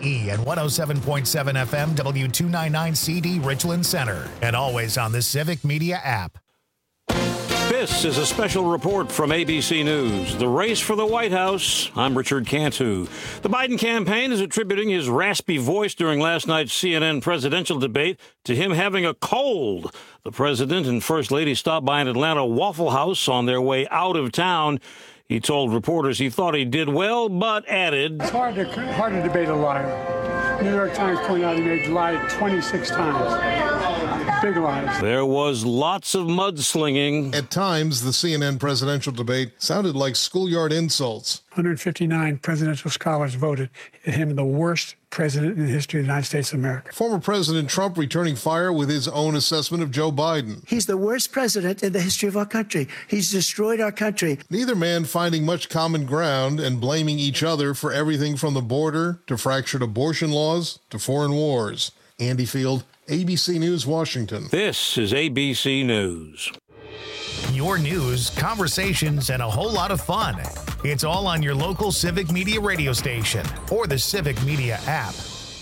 KBGE and 107.7 FM W299CD Richland Center. And always on the Civic Media app. This is a special report from ABC News. The race for the White House. I'm Richard Cantu. The Biden campaign is attributing his raspy voice during last night's CNN presidential debate to him having a cold. The president and First Lady stopped by an Atlanta Waffle House on their way out of town. He told reporters he thought he did well, but added, "It's hard to debate a liar. New York Times pointed out he lied 26 times. Big lies." There was lots of mudslinging. At times, the CNN presidential debate sounded like schoolyard insults. 159 presidential scholars voted him the worst president in the history of the United States of America. Former President Trump returning fire with his own assessment of Joe Biden. He's the worst president in the history of our country. He's destroyed our country. Neither man finding much common ground and blaming each other for everything from the border to fractured abortion laws to foreign wars. Andy Field, ABC News, Washington. This is ABC News. Your news, conversations, and a whole lot of fun. It's all on your local Civic Media radio station or the Civic Media app.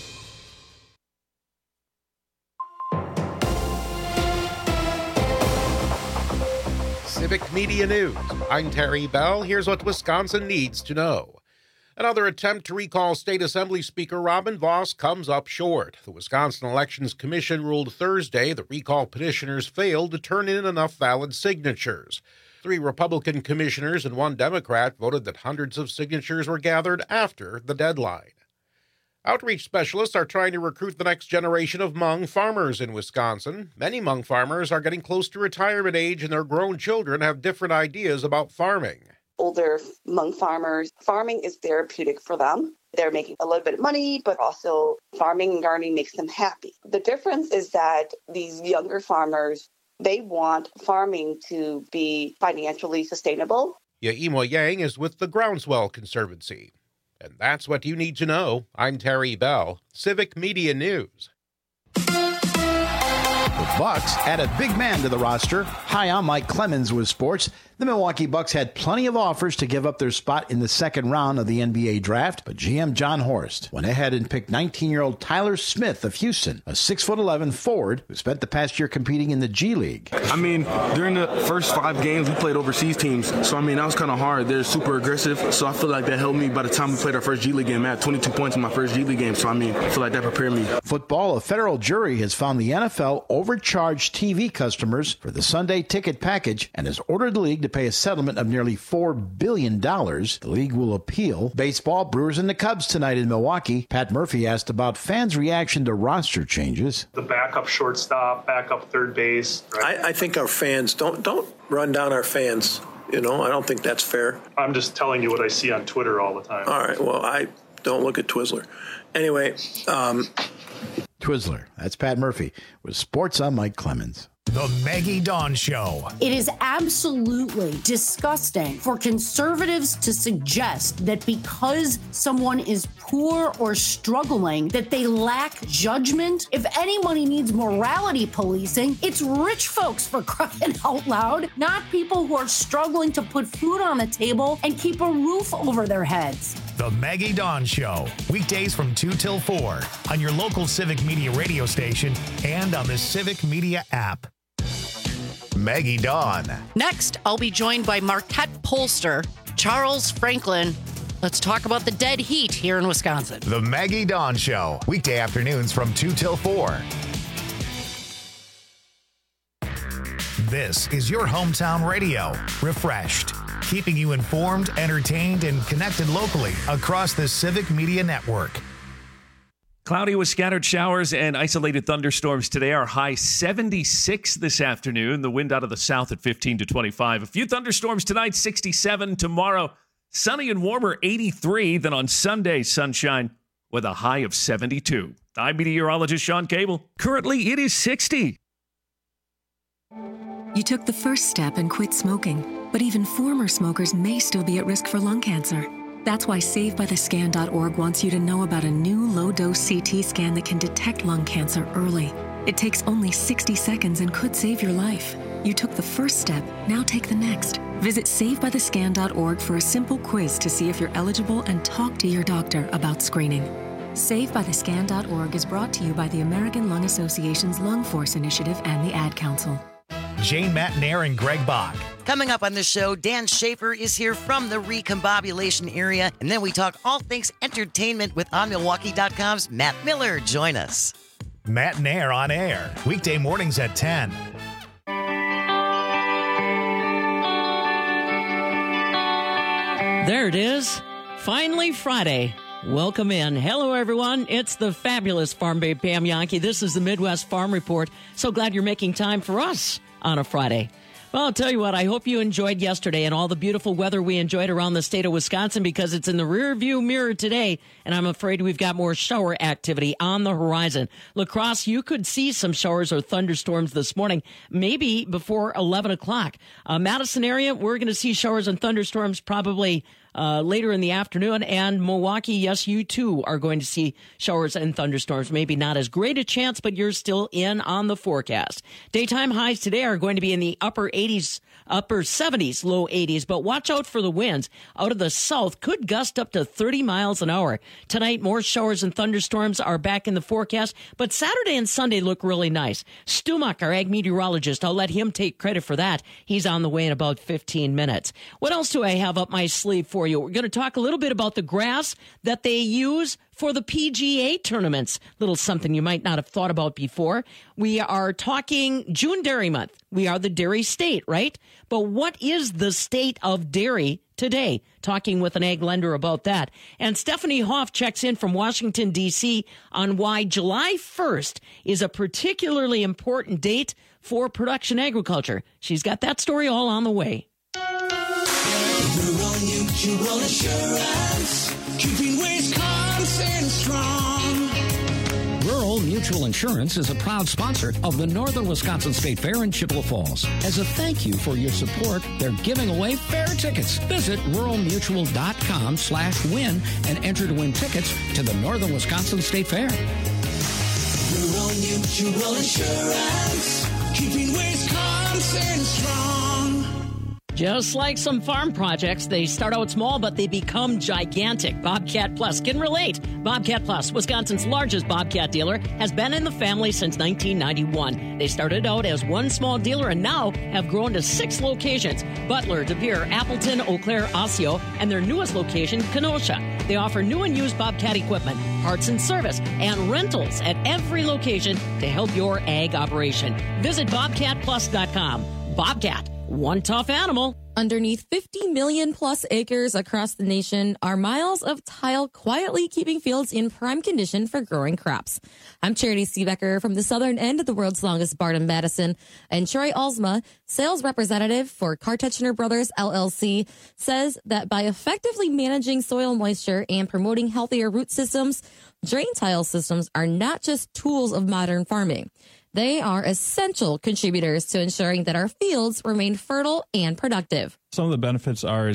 Civic Media News. I'm Terry Bell. Here's what Wisconsin needs to know. Another attempt to recall State Assembly Speaker Robin Vos comes up short. The Wisconsin Elections Commission ruled Thursday that recall petitioners failed to turn in enough valid signatures. 3 Republican commissioners and 1 Democrat voted that hundreds of signatures were gathered after the deadline. Outreach specialists are trying to recruit the next generation of Hmong farmers in Wisconsin. Many Hmong farmers are getting close to retirement age, and their grown children have different ideas about farming. Older Hmong farmers, farming is therapeutic for them. They're making a little bit of money, but also farming and gardening makes them happy. The difference is that these younger farmers, they want farming to be financially sustainable. Yaimo Yang is with the Groundswell Conservancy. And that's what you need to know. I'm Terry Bell, Civic Media News. The Bucks add a big man to the roster. Hi, I'm Mike Clemens with sports. The Milwaukee Bucks had plenty of offers to give up their spot in the second round of the NBA draft, but GM John Horst went ahead and picked 19-year-old Tyler Smith of Houston, a 6'11" forward who spent the past year competing in the G League. I mean, during the first 5 games, we played overseas teams, so that was kind of hard. They're super aggressive, so I feel like that helped me. By the time we played our first G League game, I had 22 points in my first G League game, so I feel like that prepared me. Football, a federal jury has found the NFL overcharged TV customers for the Sunday ticket package and has ordered the league to pay a settlement of nearly $4 billion. The league will appeal. Baseball, Brewers and the Cubs tonight in Milwaukee. Pat Murphy asked about fans' reaction to roster changes. The backup shortstop, backup third base. Right? I think our fans, don't run down our fans. I don't think that's fair. I'm just telling you what I see on Twitter all the time. All right, well, I don't look at Twizzler. Anyway. Twizzler, that's Pat Murphy. With sports, I'm Mike Clemens. The Maggie Dawn Show. It is absolutely disgusting for conservatives to suggest that because someone is poor or struggling, that they lack judgment. If anybody needs morality policing, it's rich folks, for crying out loud, not people who are struggling to put food on the table and keep a roof over their heads. The Maggie Dawn Show. Weekdays from 2 till 4 on your local Civic Media radio station and on the Civic Media app. Maggie Dawn. Next, I'll be joined by Marquette pollster Charles Franklin. Let's talk about the dead heat here in Wisconsin. The Maggie Dawn Show. Weekday afternoons from 2 till 4. This is your hometown radio. Refreshed. Keeping you informed, entertained, and connected locally across the Civic Media Network. Cloudy with scattered showers and isolated thunderstorms today. Our high 76 this afternoon. The wind out of the south at 15 to 25. A few thunderstorms tonight, 67. Tomorrow, sunny and warmer, 83. Then on Sunday, sunshine with a high of 72. I'm meteorologist Sean Cable. Currently, it is 60. You took the first step and quit smoking, but even former smokers may still be at risk for lung cancer. That's why SaveByTheScan.org wants you to know about a new low-dose CT scan that can detect lung cancer early. It takes only 60 seconds and could save your life. You took the first step, now take the next. Visit SaveByTheScan.org for a simple quiz to see if you're eligible and talk to your doctor about screening. SaveByTheScan.org is brought to you by the American Lung Association's Lung Force Initiative and the Ad Council. Jane Matnair and Greg Bach. Coming up on the show, Dan Schaefer is here from the recombobulation area, and then we talk all things entertainment with OnMilwaukee.com's Matt Miller. Join us. Matnair on air, weekday mornings at 10. There it is. Finally Friday. Welcome in. Hello, everyone. It's the fabulous Farm Babe Pam Yankee. This is the Midwest Farm Report. So glad you're making time for us on a Friday. Well, I'll tell you what, I hope you enjoyed yesterday and all the beautiful weather we enjoyed around the state of Wisconsin, because it's in the rear view mirror today, and I'm afraid we've got more shower activity on the horizon. La Crosse, you could see some showers or thunderstorms this morning, maybe before 11 o'clock. Madison area, we're going to see showers and thunderstorms probably later in the afternoon. And Milwaukee, yes, you too are going to see showers and thunderstorms. Maybe not as great a chance, but you're still in on the forecast. Daytime highs today are going to be in the upper 80s, upper 70s, low 80s. But watch out for the winds out of the south. Could gust up to 30 miles an hour. Tonight, more showers and thunderstorms are back in the forecast. But Saturday and Sunday look really nice. Stumack, our ag meteorologist, I'll let him take credit for that. He's on the way in about 15 minutes. What else do I have up my sleeve for you? We're going to talk a little bit about the grass that they use for the PGA tournaments. Little something you might not have thought about before. We are talking June Dairy Month. We are the dairy state, right? But what is the state of dairy today? Talking with an ag lender about that. And Stephanie Hoff checks in from Washington, D.C. on why July 1st is a particularly important date for production agriculture. She's got that story all on the way. Rural Mutual Insurance, keeping Wisconsin strong. Rural Mutual Insurance is a proud sponsor of the Northern Wisconsin State Fair in Chippewa Falls. As a thank you for your support, they're giving away fair tickets. Visit ruralmutual.com/win and enter to win tickets to the Northern Wisconsin State Fair. Rural Mutual Insurance, keeping Wisconsin strong. Just like some farm projects, they start out small, but they become gigantic. Bobcat Plus can relate. Bobcat Plus, Wisconsin's largest Bobcat dealer, has been in the family since 1991. They started out as one small dealer and now have grown to 6 locations: Butler, De Pere, Appleton, Eau Claire, Osseo, and their newest location, Kenosha. They offer new and used Bobcat equipment, parts and service, and rentals at every location to help your ag operation. Visit BobcatPlus.com. Bobcat. One tough animal. Underneath 50 million plus acres across the nation are miles of tile quietly keeping fields in prime condition for growing crops. I'm Charity Seebecker from the southern end of the world's longest Barton Madison, and Troy Alsma, sales representative for Kartechner Brothers LLC, says that by effectively managing soil moisture and promoting healthier root systems, drain tile systems are not just tools of modern farming. They are essential contributors to ensuring that our fields remain fertile and productive. Some of the benefits are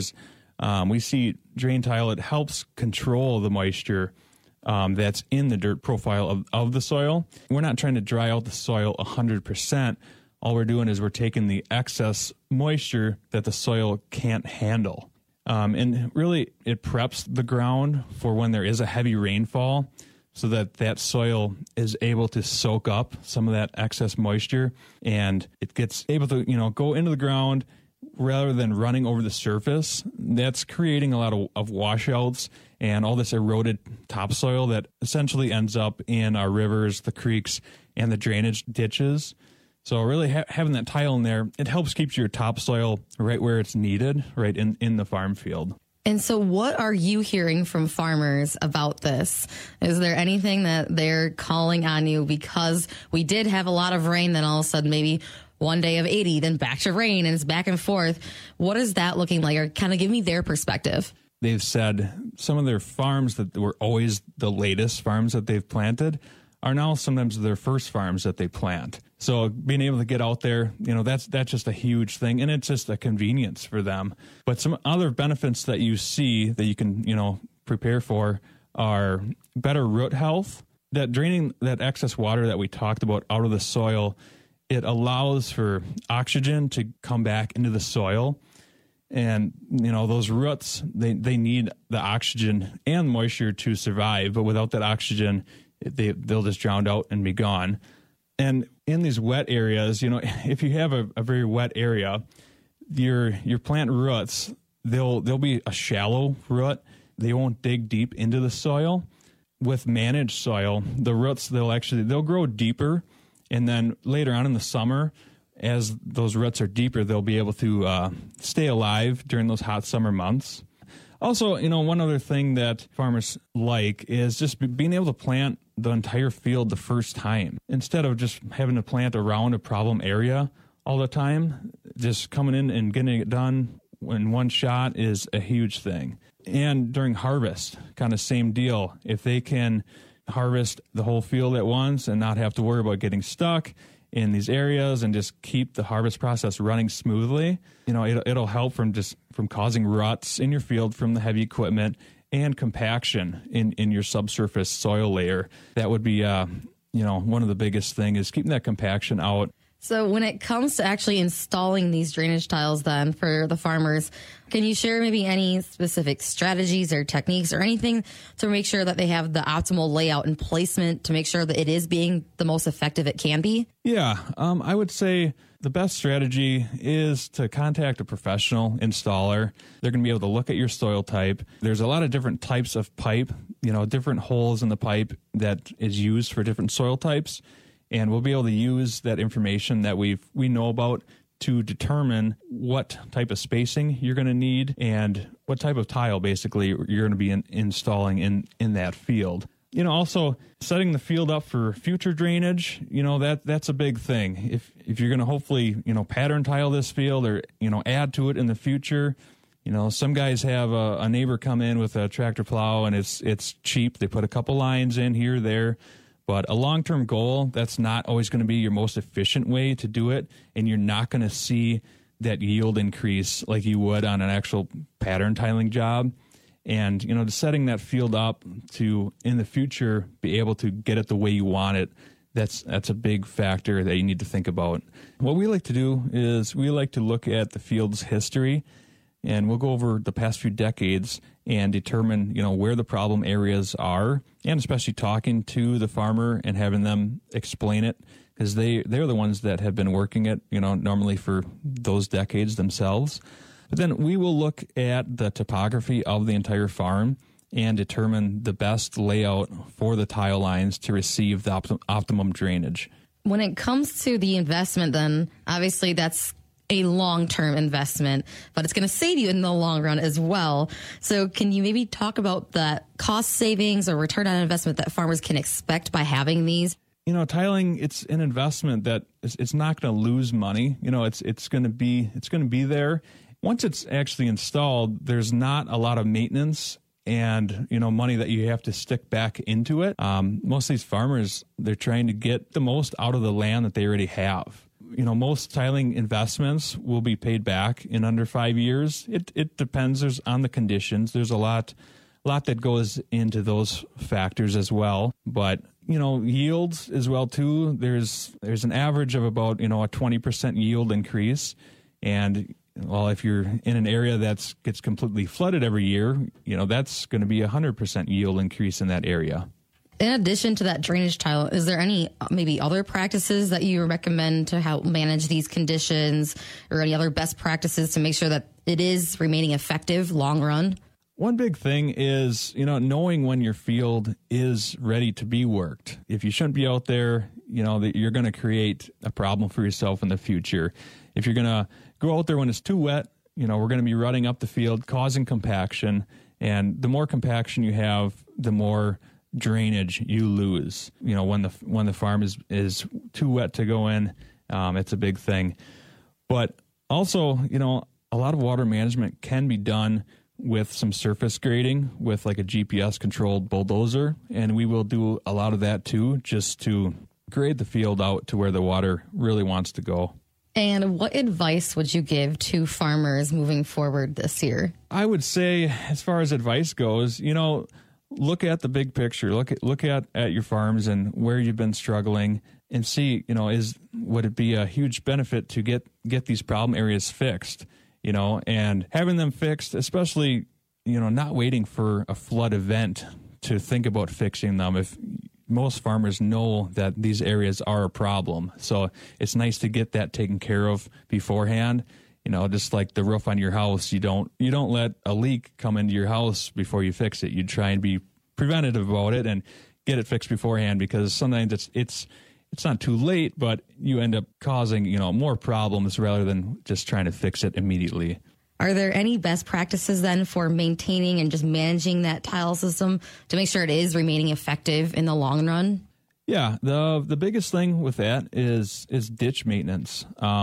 we see drain tile, it helps control the moisture that's in the dirt profile of the soil. We're not trying to dry out the soil 100%. All we're doing is we're taking the excess moisture that the soil can't handle. And really, it preps the ground for when there is a heavy rainfall, so that soil is able to soak up some of that excess moisture, and it gets able to, go into the ground rather than running over the surface. That's creating a lot of washouts and all this eroded topsoil that essentially ends up in our rivers, the creeks, and the drainage ditches. So really having that tile in there, it helps keep your topsoil right where it's needed, right in the farm field. And so what are you hearing from farmers about this? Is there anything that they're calling on you? Because we did have a lot of rain, then all of a sudden maybe one day of 80, then back to rain, and it's back and forth. What is that looking like? Or kind of give me their perspective. They've said some of their farms that were always the latest farms that they've planted are now sometimes their first farms that they plant. So being able to get out there, that's just a huge thing, and it's just a convenience for them. But some other benefits that you see that you can, prepare for are better root health. That draining that excess water that we talked about out of the soil, it allows for oxygen to come back into the soil. And, you know, those roots, they need the oxygen and moisture to survive. But without that oxygen, they'll just drown out and be gone. And in these wet areas, you know, if you have a very wet area, your plant roots, they'll be a shallow root. They won't dig deep into the soil. With managed soil, the roots, they'll grow deeper. And then later on in the summer, as those roots are deeper, they'll be able to stay alive during those hot summer months. Also, you know, one other thing that farmers like is just being able to plant the entire field the first time. Instead of just having to plant around a problem area all the time, just coming in and getting it done in one shot is a huge thing. And during harvest, kind of same deal. If they can harvest the whole field at once and not have to worry about getting stuck in these areas and just keep the harvest process running smoothly, you know, it'll help from causing ruts in your field from the heavy equipment and compaction in your subsurface soil layer. That would be, you know, one of the biggest things is keeping that compaction out. So when it comes to actually installing these drainage tiles then for the farmers, can you share maybe any specific strategies or techniques or anything to make sure that they have the optimal layout and placement to make sure that it is being the most effective it can be? Yeah, I would say the best strategy is to contact a professional installer. They're going to be able to look at your soil type. There's a lot of different types of pipe, you know, different holes in the pipe that is used for different soil types. And we'll be able to use that information that we know about to determine what type of spacing you're going to need and what type of tile basically you're going to be installing in that field. You know, also setting the field up for future drainage, you know, that's a big thing. If you're going to hopefully, you know, pattern tile this field or, you know, add to it in the future, you know, some guys have a neighbor come in with a tractor plow and it's cheap. They put a couple lines in here, there. But a long-term goal, that's not always going to be your most efficient way to do it, and you're not going to see that yield increase like you would on an actual pattern tiling job. And, you know, just setting that field up to, in the future, be able to get it the way you want it, that's a big factor that you need to think about. What we like to do is we like to look at the field's history, and we'll go over the past few decades and determine, you know, where the problem areas are, and especially talking to the farmer and having them explain it, because they're the ones that have been working it, you know, normally for those decades themselves. But then we will look at the topography of the entire farm and determine the best layout for the tile lines to receive the optimum drainage. When it comes to the investment, then obviously that's a long-term investment, but it's going to save you in the long run as well. So can you maybe talk about the cost savings or return on investment that farmers can expect by having these? You know, tiling, it's an investment that it's not going to lose money. You know, it's going to be there. Once it's actually installed, there's not a lot of maintenance and, you know, money that you have to stick back into it. Most of these farmers, they're trying to get the most out of the land that they already have. You know, most tiling investments will be paid back in under 5 years. It depends on the conditions. There's a lot that goes into those factors as well. But, you know, yields as well too. There's an average of about, you know, a 20% yield increase. And well, if you're in an area that gets completely flooded every year, you know, that's going to be 100% yield increase in that area. In addition to that drainage tile, is there any maybe other practices that you recommend to help manage these conditions, or any other best practices to make sure that it is remaining effective long run? One big thing is, you know, knowing when your field is ready to be worked. If you shouldn't be out there, you know, that you're going to create a problem for yourself in the future. If you're going to go out there when it's too wet, you know, we're going to be rutting up the field, causing compaction. And the more compaction you have, the more drainage you lose. You know, when the farm is too wet to go in, it's a big thing. But also, you know, a lot of water management can be done with some surface grading with like a GPS controlled bulldozer, and we will do a lot of that too, just to grade the field out to where the water really wants to go. And what advice would you give to farmers moving forward this year? I would say, as far as advice goes, you know, look at the big picture. Look at your farms and where you've been struggling, and see, you know, would it be a huge benefit to get these problem areas fixed? and having them fixed, especially, not waiting for a flood event to think about fixing them. If most farmers know that these areas are a problem. So it's nice to get that taken care of beforehand. Just like the roof on your house, you don't let a leak come into your house before you fix it. You try and be preventative about it and get it fixed beforehand, because sometimes it's not too late, but you end up causing, more problems rather than just trying to fix it immediately. Are there any best practices then for maintaining and just managing that tile system to make sure it is remaining effective in the long run? Yeah, the biggest thing with that is ditch maintenance.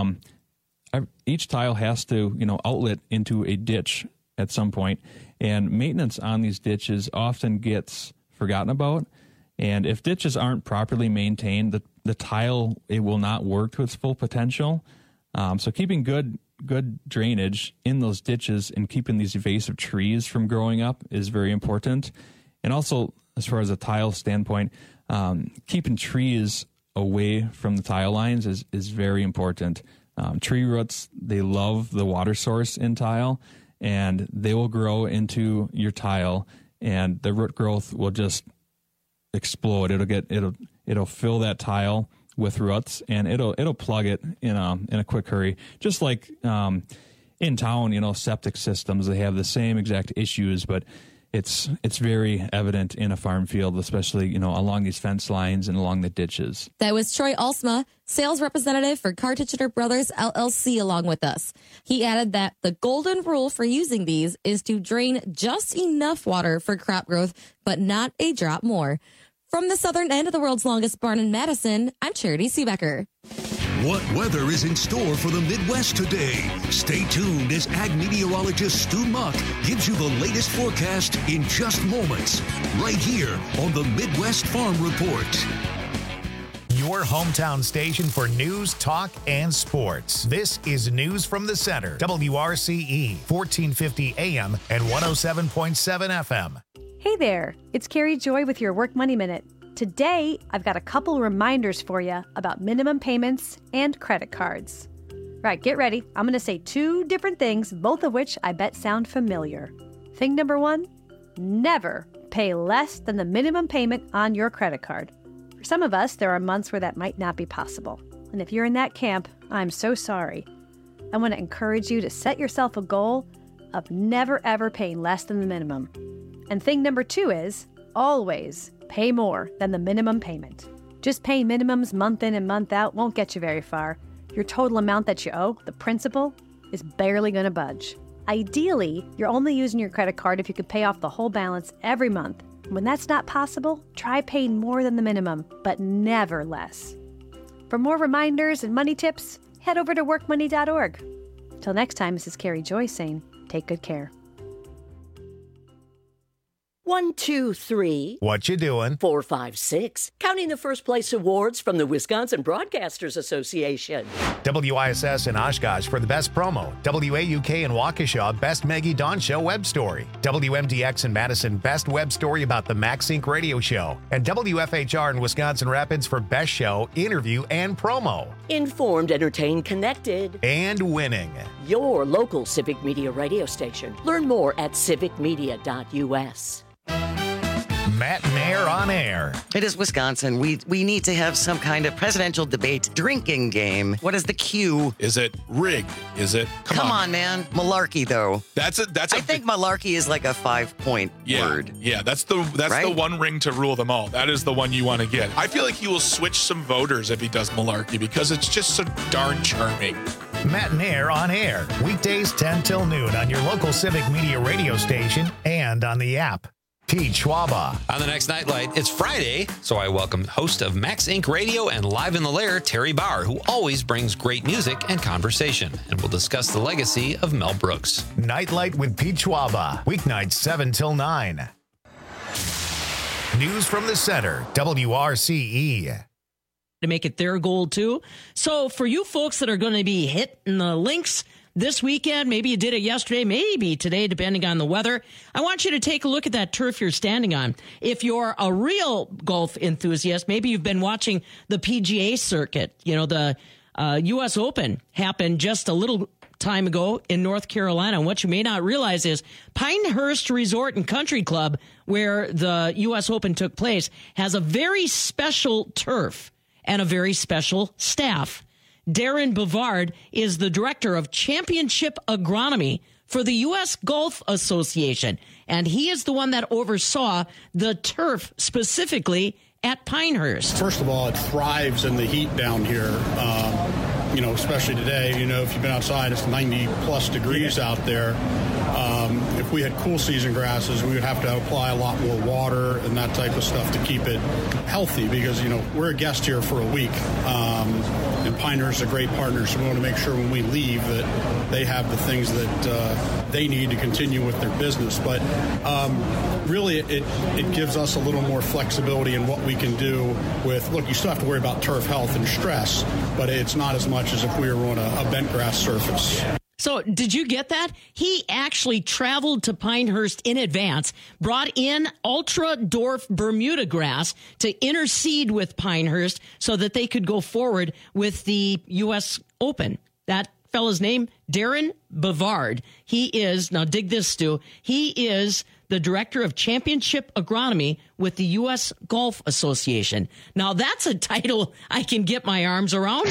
Each tile has to, outlet into a ditch at some point, and maintenance on these ditches often gets forgotten about. And if ditches aren't properly maintained, the tile, it will not work to its full potential. So keeping good drainage in those ditches and keeping these invasive trees from growing up is very important. And also, as far as a tile standpoint, keeping trees away from the tile lines is very important. Tree roots, they love the water source in tile, and they will grow into your tile, and the root growth will just explode. It'll fill that tile with roots, and it'll plug it in a quick hurry. Just like in town, septic systems, they have the same exact issues, but it's very evident in a farm field, especially along these fence lines and along the ditches. That was Troy Alsma, sales representative for Carr-Tichenor Brothers LLC, along with us. He added that the golden rule for using these is to drain just enough water for crop growth, but not a drop more. From the southern end of the world's longest barn in Madison, I'm Charity Seebecker. What weather is in store for the Midwest today? Stay tuned as ag meteorologist Stu Muck gives you the latest forecast in just moments, right here on the Midwest Farm Report. Your hometown station for news, talk, and sports. This is News from the Center, WRCE, 1450 AM and 107.7 FM. Hey there, it's Carrie Joy with your Work Money Minute. Today, I've got a couple reminders for you about minimum payments and credit cards. Right, get ready. I'm going to say two different things, both of which I bet sound familiar. Thing number one, never pay less than the minimum payment on your credit card. For some of us, there are months where that might not be possible. And if you're in that camp, I'm so sorry. I want to encourage you to set yourself a goal of never ever paying less than the minimum. And thing number two is always pay more than the minimum payment. Just paying minimums month in and month out won't get you very far. Your total amount that you owe, the principal, is barely going to budge. Ideally, you're only using your credit card if you could pay off the whole balance every month. When that's not possible, try paying more than the minimum, but never less. For more reminders and money tips, head over to workmoney.org. Till next time, this is Carrie Joy saying, take good care. 1, 2, 3. What you doing? 4, 5, 6. Counting the first place awards from the Wisconsin Broadcasters Association. WISS in Oshkosh for the best promo. WAUK in Waukesha, best Maggie Dawn Show web story. WMDX in Madison, best web story about the Max Inc. radio show. And WFHR in Wisconsin Rapids for best show, interview, and promo. Informed, entertained, connected. And winning. Your local Civic Media radio station. Learn more at civicmedia.us. Matt Mayer on air. It is Wisconsin. We need to have some kind of presidential debate drinking game. What is the cue? Is it rigged? Is it? Come on, man. Malarkey, though. I think malarkey is like a 5-point word. Yeah, that's the one ring to rule them all. That is the one you want to get. I feel like he will switch some voters if he does malarkey because it's just so darn charming. Matt Nair on air. Weekdays 10 till noon on your local Civic Media radio station and on the app. Pete Schwaba. On the next Nightlight, it's Friday, so I welcome host of Max Inc. Radio and Live in the Lair, Terry Bauer, who always brings great music and conversation, and we'll discuss the legacy of Mel Brooks. Nightlight with Pete Schwaba, weeknights 7 till 9. News from the Center, WRCE. To make it their goal, too. So for you folks that are going to be hitting the links this weekend, maybe you did it yesterday, maybe today, depending on the weather, I want you to take a look at that turf you're standing on. If you're a real golf enthusiast, maybe you've been watching the PGA circuit. You know, the U.S. Open happened just a little time ago in North Carolina. And what you may not realize is Pinehurst Resort and Country Club, where the U.S. Open took place, has a very special turf and a very special staff. Darren Bavard is the director of championship agronomy for the U.S. Golf Association, and he is the one that oversaw the turf specifically at Pinehurst. First of all, it thrives in the heat down here, especially today. If you've been outside, it's 90-plus degrees out there. If we had cool season grasses, we would have to apply a lot more water and that type of stuff to keep it healthy because, we're a guest here for a week. And Pinehurst is a great partner, so we want to make sure when we leave that they have the things that they need to continue with their business. But really, it gives us a little more flexibility in what we can do with, look, you still have to worry about turf health and stress, but it's not as much as if we were on a bent grass surface. So did you get that? He actually traveled to Pinehurst in advance, brought in Ultra Dwarf Bermuda grass to intercede with Pinehurst so that they could go forward with the U.S. Open. That fella's name, Darren Bavard. He is, now dig this, Stu, he is the director of championship agronomy with the U.S. Golf Association. Now that's a title I can get my arms around.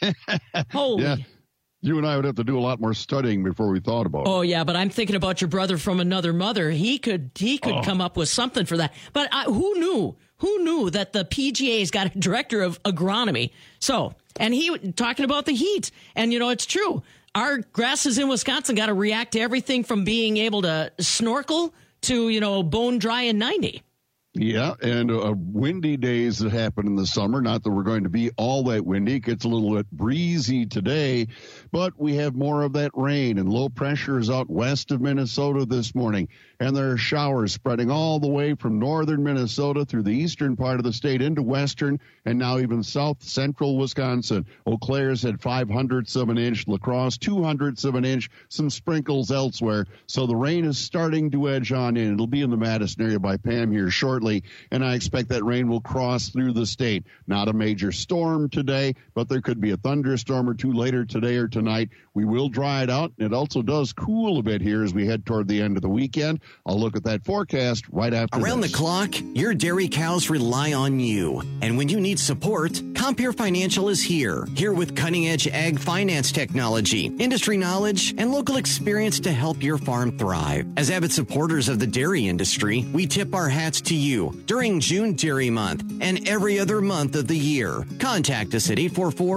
Holy. Yeah. You and I would have to do a lot more studying before we thought about it. Oh, yeah, but I'm thinking about your brother from another mother. He could come up with something for that. But who knew? Who knew that the PGA's got a director of agronomy? So, and he talking about the heat. And, it's true. Our grasses in Wisconsin got to react to everything from being able to snorkel to, bone dry and 90. Yeah, and windy days that happen in the summer. Not that we're going to be all that windy. It gets a little bit breezy today, but we have more of that rain, and low pressure is out west of Minnesota this morning. And there are showers spreading all the way from northern Minnesota through the eastern part of the state into western and now even south central Wisconsin. Eau Claire's had 0.05 of an inch, La Crosse 0.02 of an inch, some sprinkles elsewhere. So the rain is starting to edge on in. It'll be in the Madison area by Pam here shortly, and I expect that rain will cross through the state. Not a major storm today, but there could be a thunderstorm or two later today or tonight. We will dry it out. It also does cool a bit here as we head toward the end of the weekend. I'll look at that forecast right after Around this. the clock, your dairy cows rely on you. And when you need support, Compeer Financial is here with cutting-edge ag finance technology, industry knowledge, and local experience to help your farm thrive. As avid supporters of the dairy industry, we tip our hats to you during June Dairy Month and every other month of the year. Contact us at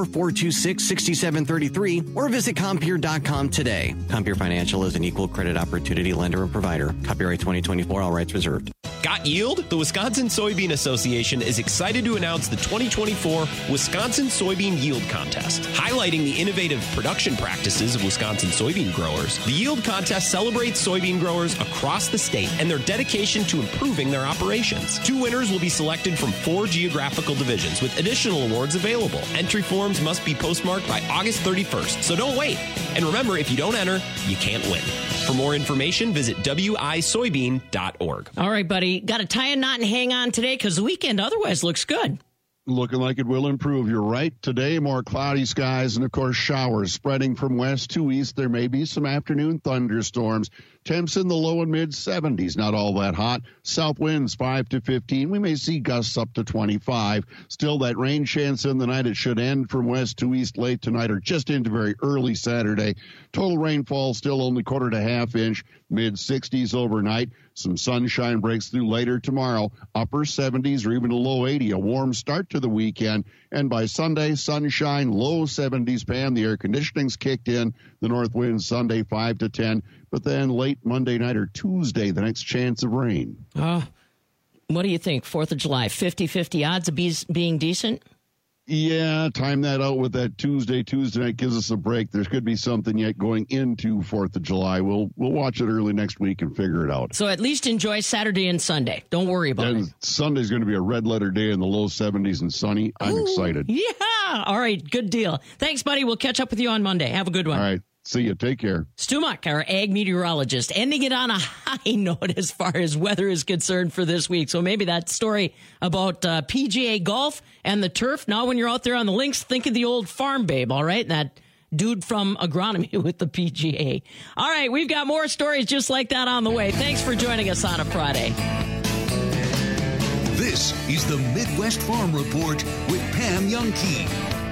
844-426-6733 or visit Compeer.com today. Compeer Financial is an equal credit opportunity lender and provider. Copyright 2024, all rights reserved. Got yield? The Wisconsin Soybean Association is excited to announce the 2024 Wisconsin Soybean Yield Contest. Highlighting the innovative production practices of Wisconsin soybean growers, the Yield Contest celebrates soybean growers across the state and their dedication to improving their operations. 2 winners will be selected from 4 geographical divisions with additional awards available. Entry forms must be postmarked by August 31st, so don't wait. And remember, if you don't enter, you can't win. For more information, visit wisoybean.org. All right, buddy. Got to tie a knot and hang on today because the weekend otherwise looks good. Looking like it will improve. You're right. Today, more cloudy skies and, of course, showers spreading from west to east. There may be some afternoon thunderstorms. Temps in the low and mid 70s, not all that hot. South winds 5 to 15. We may see gusts up to 25. Still that rain chance in the night. It should end from west to east late tonight or just into very early Saturday. Total rainfall still only 1/4 to 1/2 inch, mid 60s overnight. Some sunshine breaks through later tomorrow, upper 70s or even a low 80. A warm start to the weekend. And by Sunday, sunshine, low 70s, Pam. The air conditioning's kicked in. The north wind Sunday 5 to 10. But then late Monday night or Tuesday, the next chance of rain. What do you think? 4th of July, 50-50 odds of being decent? Yeah, time that out with that Tuesday night gives us a break. There could be something yet going into 4th of July. We'll watch it early next week and figure it out. So at least enjoy Saturday and Sunday. Don't worry about it. Sunday's going to be a red letter day in the low 70s and sunny. I'm excited. Yeah. All right. Good deal. Thanks, buddy. We'll catch up with you on Monday. Have a good one. All right. See you. Take care. Stu Muck, our ag meteorologist, ending it on a high note as far as weather is concerned for this week. So maybe that story about PGA golf and the turf. Now when you're out there on the links, think of the old farm babe, all right? That dude from agronomy with the PGA. All right, we've got more stories just like that on the way. Thanks for joining us on a Friday. This is the Midwest Farm Report with Pam Youngkey.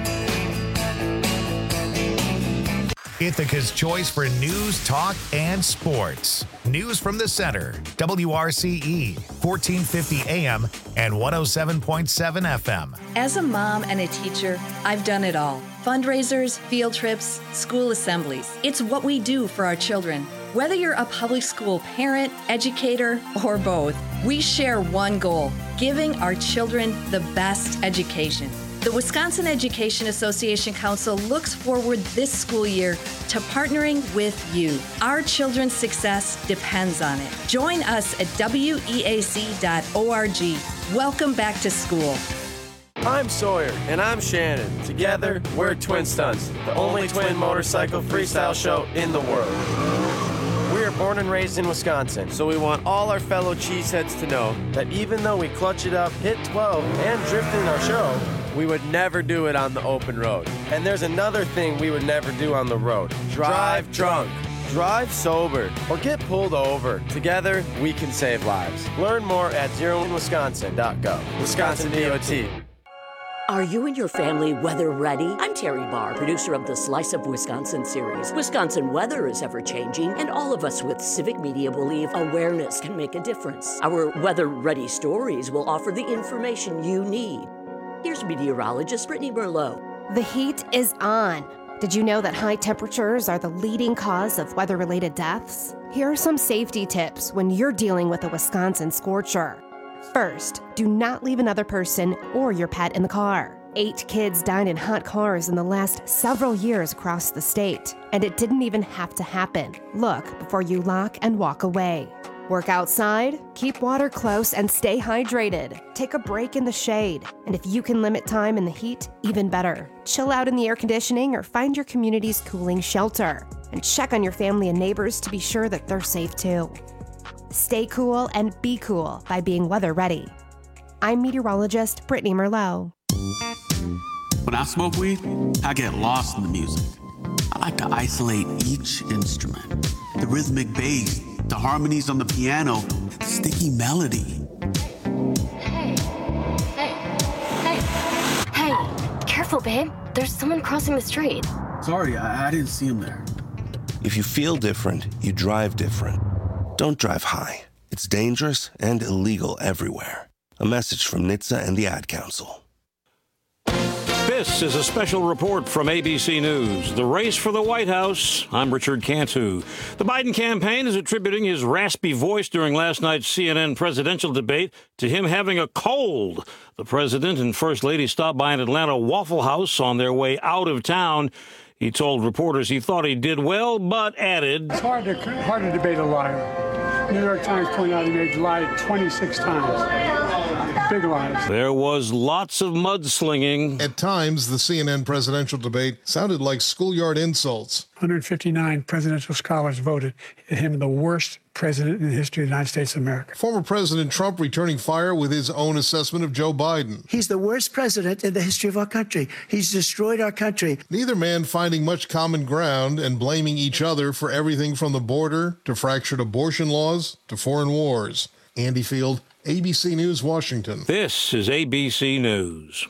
Ithaca's choice for news, talk, and sports. News from the center. WRCE, 1450 AM and 107.7 FM. As a mom and a teacher, I've done it all. Fundraisers, field trips, school assemblies. It's what we do for our children. Whether you're a public school parent, educator, or both, we share one goal: giving our children the best education. The Wisconsin Education Association Council looks forward this school year to partnering with you. Our children's success depends on it. Join us at weac.org. Welcome back to school. I'm Sawyer. And I'm Shannon. Together, we're Twin Stunts, the only twin motorcycle freestyle show in the world. We are born and raised in Wisconsin, so we want all our fellow cheeseheads to know that even though we clutch it up, hit 12, and drift in our show, we would never do it on the open road. And there's another thing we would never do on the road: drive drunk, drive sober, or get pulled over. Together, we can save lives. Learn more at zeroinwisconsin.gov. Wisconsin DOT. Are you and your family weather ready? I'm Terry Barr, producer of the Slice of Wisconsin series. Wisconsin weather is ever-changing, and all of us with Civic Media believe awareness can make a difference. Our weather-ready stories will offer the information you need. Here's meteorologist Brittany Merlot. The heat is on. Did you know that high temperatures are the leading cause of weather-related deaths? Here are some safety tips when you're dealing with a Wisconsin scorcher. First, do not leave another person or your pet in the car. 8 kids died in hot cars in the last several years across the state, and it didn't even have to happen. Look before you lock and walk away. Work outside, keep water close, and stay hydrated. Take a break in the shade, and if you can limit time in the heat, even better. Chill out in the air conditioning or find your community's cooling shelter, and check on your family and neighbors to be sure that they're safe too. Stay cool and be cool by being weather ready. I'm meteorologist Brittany Merlot. When I smoke weed, I get lost in the music. I like to isolate each instrument. The rhythmic bass, the harmonies on the piano, the sticky melody. Hey, careful, babe. There's someone crossing the street. Sorry, I didn't see him there. If you feel different, you drive different. Don't drive high. It's dangerous and illegal everywhere. A message from NHTSA and the Ad Council. This is a special report from ABC News. The race for the White House. I'm Richard Cantu. The Biden campaign is attributing his raspy voice during last night's CNN presidential debate to him having a cold. The president and First Lady stopped by an Atlanta Waffle House on their way out of town. He told reporters he thought he did well, but added, It's hard to debate a liar. New York Times pointed out he lied 26 times. Big lies. There was lots of mudslinging. At times, the CNN presidential debate sounded like schoolyard insults. 159 presidential scholars voted him the worst president in the history of the United States of America. Former President Trump returning fire with his own assessment of Joe Biden. He's the worst president in the history of our country. He's destroyed our country. Neither man finding much common ground and blaming each other for everything from the border to fractured abortion laws to foreign wars. Andy Field, ABC News, Washington. This is ABC News.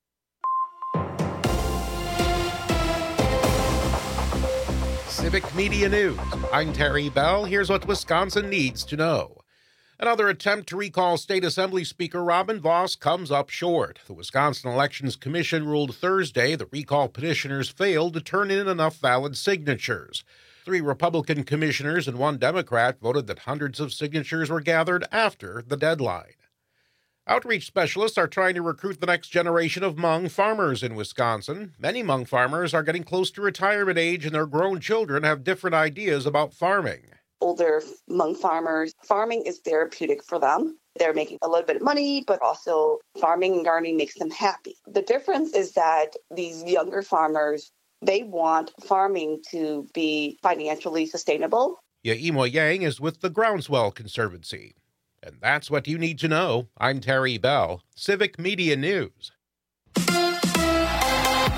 Civic Media News. I'm Terry Bell. Here's what Wisconsin needs to know. Another attempt to recall State Assembly Speaker Robin Vos comes up short. The Wisconsin Elections Commission ruled Thursday the recall petitioners failed to turn in enough valid signatures. 3 Republican commissioners and 1 Democrat voted that hundreds of signatures were gathered after the deadline. Outreach specialists are trying to recruit the next generation of Hmong farmers in Wisconsin. Many Hmong farmers are getting close to retirement age, and their grown children have different ideas about farming. Older Hmong farmers, farming is therapeutic for them. They're making a little bit of money, but also farming and gardening makes them happy. The difference is that these younger farmers, they want farming to be financially sustainable. Yaimo Yang is with the Groundswell Conservancy. And that's what you need to know. I'm Terry Bell, Civic Media News.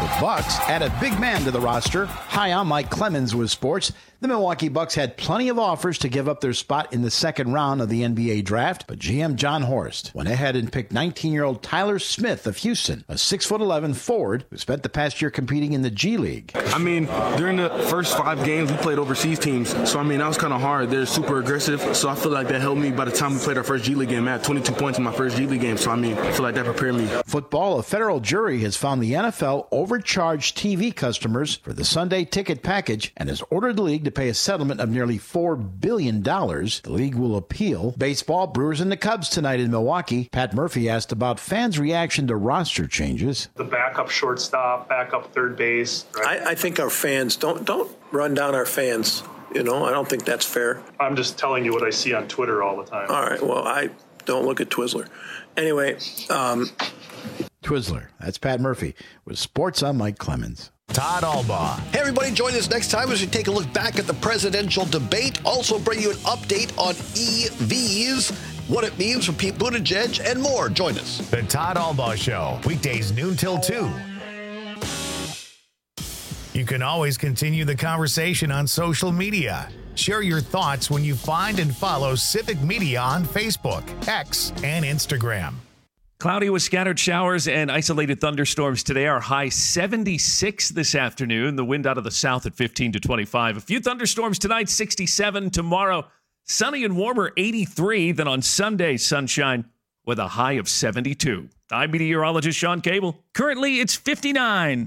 The Bucks add a big man to the roster. Hi, I'm Mike Clemens with sports. The Milwaukee Bucks had plenty of offers to give up their spot in the second round of the NBA draft, but GM John Horst went ahead and picked 19-year-old Tyler Smith of Houston, a 6'11" forward who spent the past year competing in the G League. I mean, during the first 5 games, we played overseas teams, so I mean, that was kind of hard. They're super aggressive, so I feel like that helped me. By the time we played our first G League game, I had 22 points in my first G League game, so I mean, I feel like that prepared me. Football, a federal jury has found the NFL overcharged TV customers for the Sunday ticket package and has ordered the league to pay a settlement of nearly $4 billion. The league will appeal. Baseball, Brewers and the Cubs tonight in Milwaukee. Pat Murphy asked about fans' reaction to roster changes. The backup shortstop, backup third base. Right? I think our fans, don't run down our fans. You know, I don't think that's fair. I'm just telling you what I see on Twitter all the time. All right, well, I don't look at Twizzler. Anyway. Twizzler. That's Pat Murphy. With sports, I'm Mike Clemens. Todd Albaugh. Hey, everybody, join us next time as we take a look back at the presidential debate. Also bring you an update on EVs, what it means for Pete Buttigieg, and more. Join us. The Todd Albaugh Show, weekdays noon till 2. You can always continue the conversation on social media. Share your thoughts when you find and follow Civic Media on Facebook, X, and Instagram. Cloudy with scattered showers and isolated thunderstorms today. Our high 76 this afternoon. The wind out of the south at 15 to 25. A few thunderstorms tonight, 67. Tomorrow, sunny and warmer, 83. Then on Sunday, sunshine with a high of 72. I'm meteorologist Sean Cable. Currently, it's 59.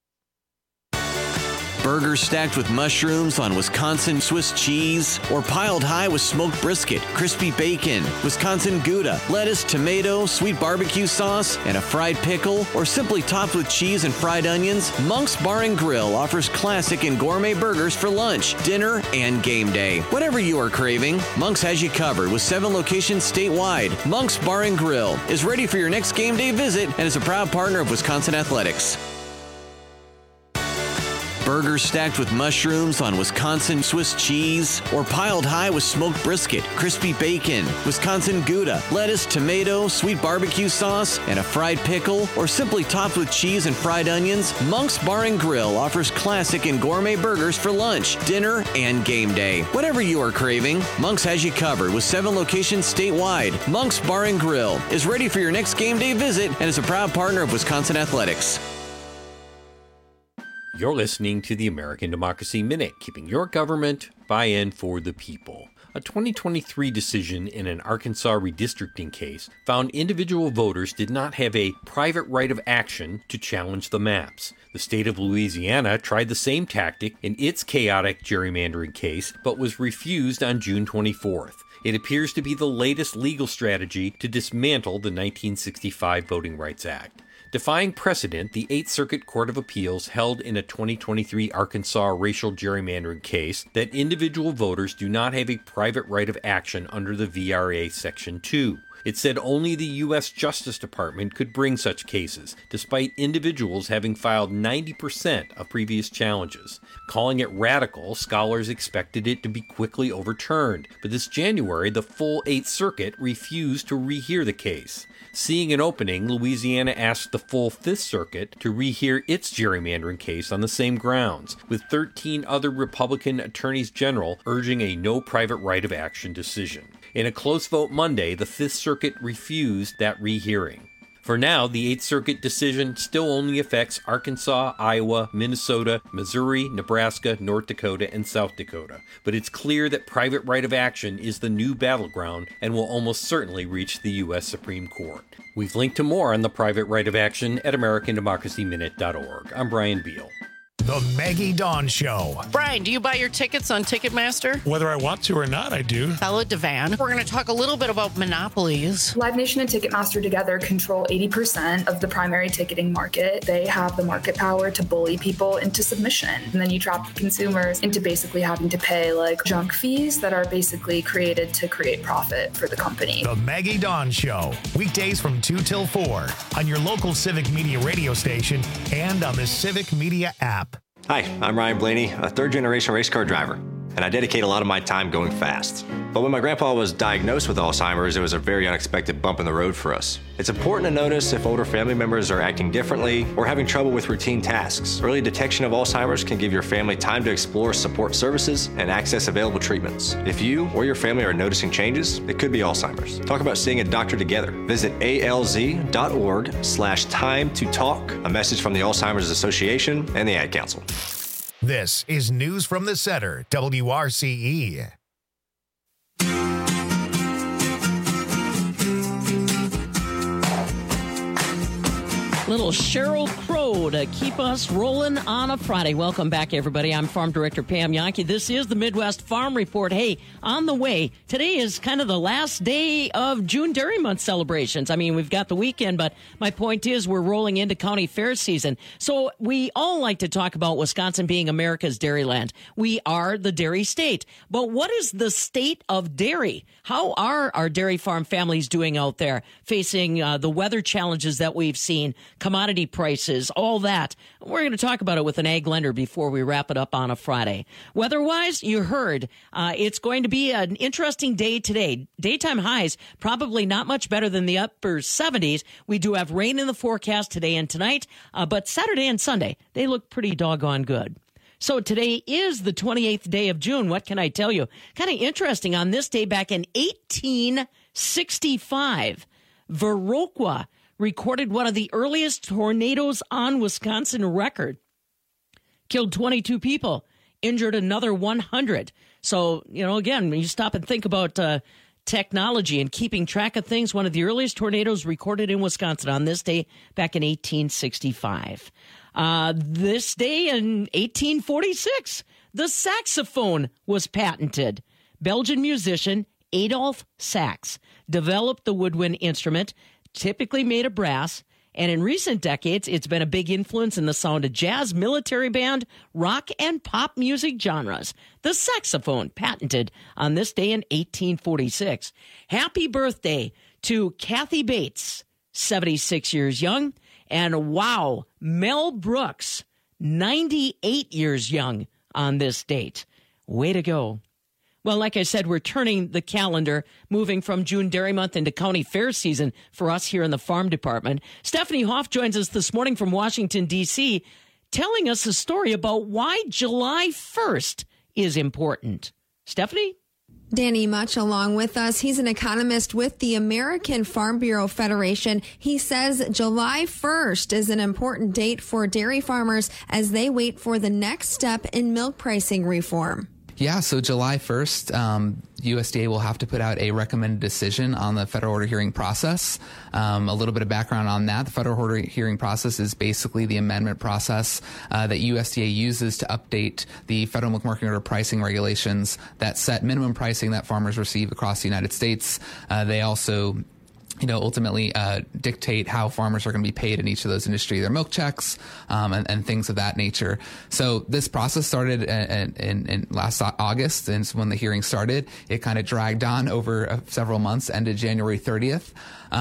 Burgers stacked with mushrooms on Wisconsin Swiss cheese, or piled high with smoked brisket, crispy bacon, Wisconsin Gouda, lettuce, tomato, sweet barbecue sauce, and a fried pickle, or simply topped with cheese and fried onions, Monk's Bar and Grill offers classic and gourmet burgers for lunch, dinner, and game day. Whatever you are craving, Monk's has you covered with 7 locations statewide. Monk's Bar and Grill is ready for your next game day visit and is a proud partner of Wisconsin Athletics. Burgers stacked with mushrooms on Wisconsin Swiss cheese, or piled high with smoked brisket, crispy bacon, Wisconsin Gouda, lettuce, tomato, sweet barbecue sauce, and a fried pickle, or simply topped with cheese and fried onions, Monk's Bar and Grill offers classic and gourmet burgers for lunch, dinner, and game day. Whatever you are craving, Monk's has you covered with 7 locations statewide. Monk's Bar and Grill is ready for your next game day visit and is a proud partner of Wisconsin Athletics. You're listening to the American Democracy Minute, keeping your government by and for the people. A 2023 decision in an Arkansas redistricting case found individual voters did not have a private right of action to challenge the maps. The state of Louisiana tried the same tactic in its chaotic gerrymandering case, but was refused on June 24th. It appears to be the latest legal strategy to dismantle the 1965 Voting Rights Act. Defying precedent, the 8th Circuit Court of Appeals held in a 2023 Arkansas racial gerrymandering case that individual voters do not have a private right of action under the VRA Section 2. It said only the U.S. Justice Department could bring such cases, despite individuals having filed 90% of previous challenges. Calling it radical, scholars expected it to be quickly overturned, but this January, the full 8th Circuit refused to rehear the case. Seeing an opening, Louisiana asked the full 5th Circuit to rehear its gerrymandering case on the same grounds, with 13 other Republican attorneys general urging a no private right of action decision. In a close vote Monday, the 5th Circuit refused that rehearing. For now, the 8th Circuit decision still only affects Arkansas, Iowa, Minnesota, Missouri, Nebraska, North Dakota, and South Dakota. But it's clear that private right of action is the new battleground and will almost certainly reach the U.S. Supreme Court. We've linked to more on the private right of action at AmericanDemocracyMinute.org. I'm Brian Beal. The Maggie Dawn Show. Brian, do you buy your tickets on Ticketmaster? Whether I want to or not, I do. Bella Devan. We're going to talk a little bit about monopolies. Live Nation and Ticketmaster together control 80% of the primary ticketing market. They have the market power to bully people into submission. And then you trap consumers into basically having to pay like junk fees that are basically created to create profit for the company. The Maggie Dawn Show. Weekdays from 2 till 4 on your local Civic Media radio station and on the Civic Media app. Hi, I'm Ryan Blaney, a third-generation race car driver. and I dedicate a lot of my time going fast. But when my grandpa was diagnosed with Alzheimer's, it was a very unexpected bump in the road for us. It's important to notice if older family members are acting differently or having trouble with routine tasks. Early detection of Alzheimer's can give your family time to explore support services and access available treatments. If you or your family are noticing changes, it could be Alzheimer's. Talk about seeing a doctor together. Visit alz.org/time to talk. A message from the Alzheimer's Association and the Ad Council. This is News from the Center, WRCE. Little Sheryl Crow to keep us rolling on a Friday. Welcome back, everybody. I'm Farm Director Pam Yankee. This is the Midwest Farm Report. Hey, on the way, today is kind of the last day of June Dairy Month celebrations. I mean, we've got the weekend, but my point is we're rolling into county fair season. So we all like to talk about Wisconsin being America's dairy land. We are the dairy state. But what is the state of dairy? How are our dairy farm families doing out there facing the weather challenges that we've seen? Commodity prices, all that. We're going to talk about it with an ag lender before we wrap it up on a Friday. Weather-wise, you heard, it's going to be an interesting day today. Daytime highs, probably not much better than the upper 70s. We do have rain in the forecast today and tonight, but Saturday and Sunday, they look pretty doggone good. So today is the 28th day of June. What can I tell you? Kind of interesting. On this day back in 1865, Viroqua recorded one of the earliest tornadoes on Wisconsin record. Killed 22 people, injured another 100. So, again, when you stop and think about technology and keeping track of things, one of the earliest tornadoes recorded in Wisconsin on this day back in 1865. This day in 1846, the saxophone was patented. Belgian musician Adolphe Sax developed the woodwind instrument, typically made of brass, and in recent decades, it's been a big influence in the sound of jazz, military band, rock, and pop music genres. The saxophone, patented on this day in 1846. Happy birthday to Kathy Bates, 76 years young, and wow, Mel Brooks, 98 years young on this date. Way to go. Well, like I said, we're turning the calendar, moving from June Dairy Month into county fair season for us here in the farm department. Stephanie Hoff joins us this morning from Washington, D.C., telling us a story about why July 1st is important. Stephanie? Danny Much along with us. He's an economist with the American Farm Bureau Federation. He says July 1st is an important date for dairy farmers as they wait for the next step in milk pricing reform. Yeah, so July 1st, USDA will have to put out a recommended decision on the federal order hearing process. A little bit of background on that. The federal order hearing process is basically the amendment process that USDA uses to update the federal milk marketing order pricing regulations that set minimum pricing that farmers receive across the United States. They also ultimately dictate how farmers are going to be paid in each of those industries, their milk checks, and things of that nature. So this process started in last August, and when the hearing started, it kind of dragged on over several months, ended January 30th.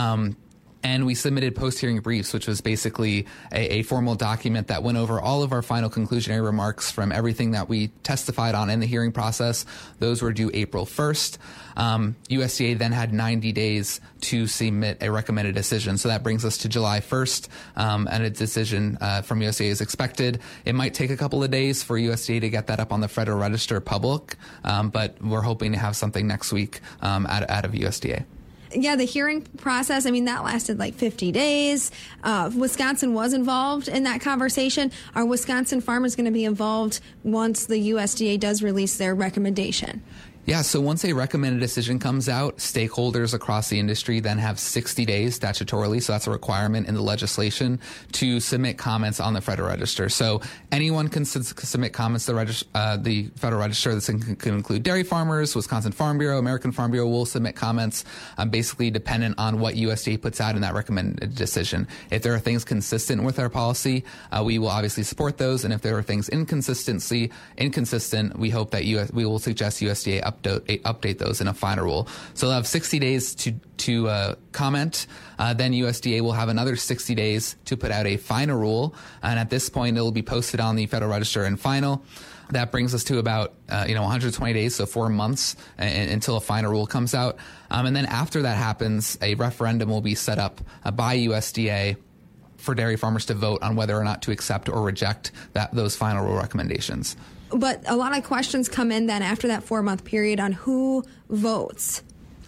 And we submitted post-hearing briefs, which was basically a formal document that went over all of our final conclusionary remarks from everything that we testified on in the hearing process. Those were due April 1st. USDA then had 90 days to submit a recommended decision. So that brings us to July 1st, and a decision from USDA is expected. It might take a couple of days for USDA to get that up on the Federal Register public, but we're hoping to have something next week out of USDA. Yeah, the hearing process, that lasted like 50 days. Wisconsin was involved in that conversation. Are Wisconsin farmers going to be involved once the USDA does release their recommendation? Yeah, so once a recommended decision comes out, stakeholders across the industry then have 60 days statutorily, so that's a requirement in the legislation, to submit comments on the Federal Register. So anyone can submit comments to the Federal Register. This can include dairy farmers, Wisconsin Farm Bureau, American Farm Bureau will submit comments, basically dependent on what USDA puts out in that recommended decision. If there are things consistent with our policy, we will obviously support those, and if there are things inconsistent, we hope that we will suggest USDA update those in a final rule. So they'll have 60 days to comment. Then USDA will have another 60 days to put out a final rule. And at this point, it will be posted on the Federal Register and final. That brings us to about 120 days, so 4 months until a final rule comes out. And then after that happens, a referendum will be set up by USDA for dairy farmers to vote on whether or not to accept or reject those final rule recommendations. But a lot of questions come in then after that 4-month period on who votes.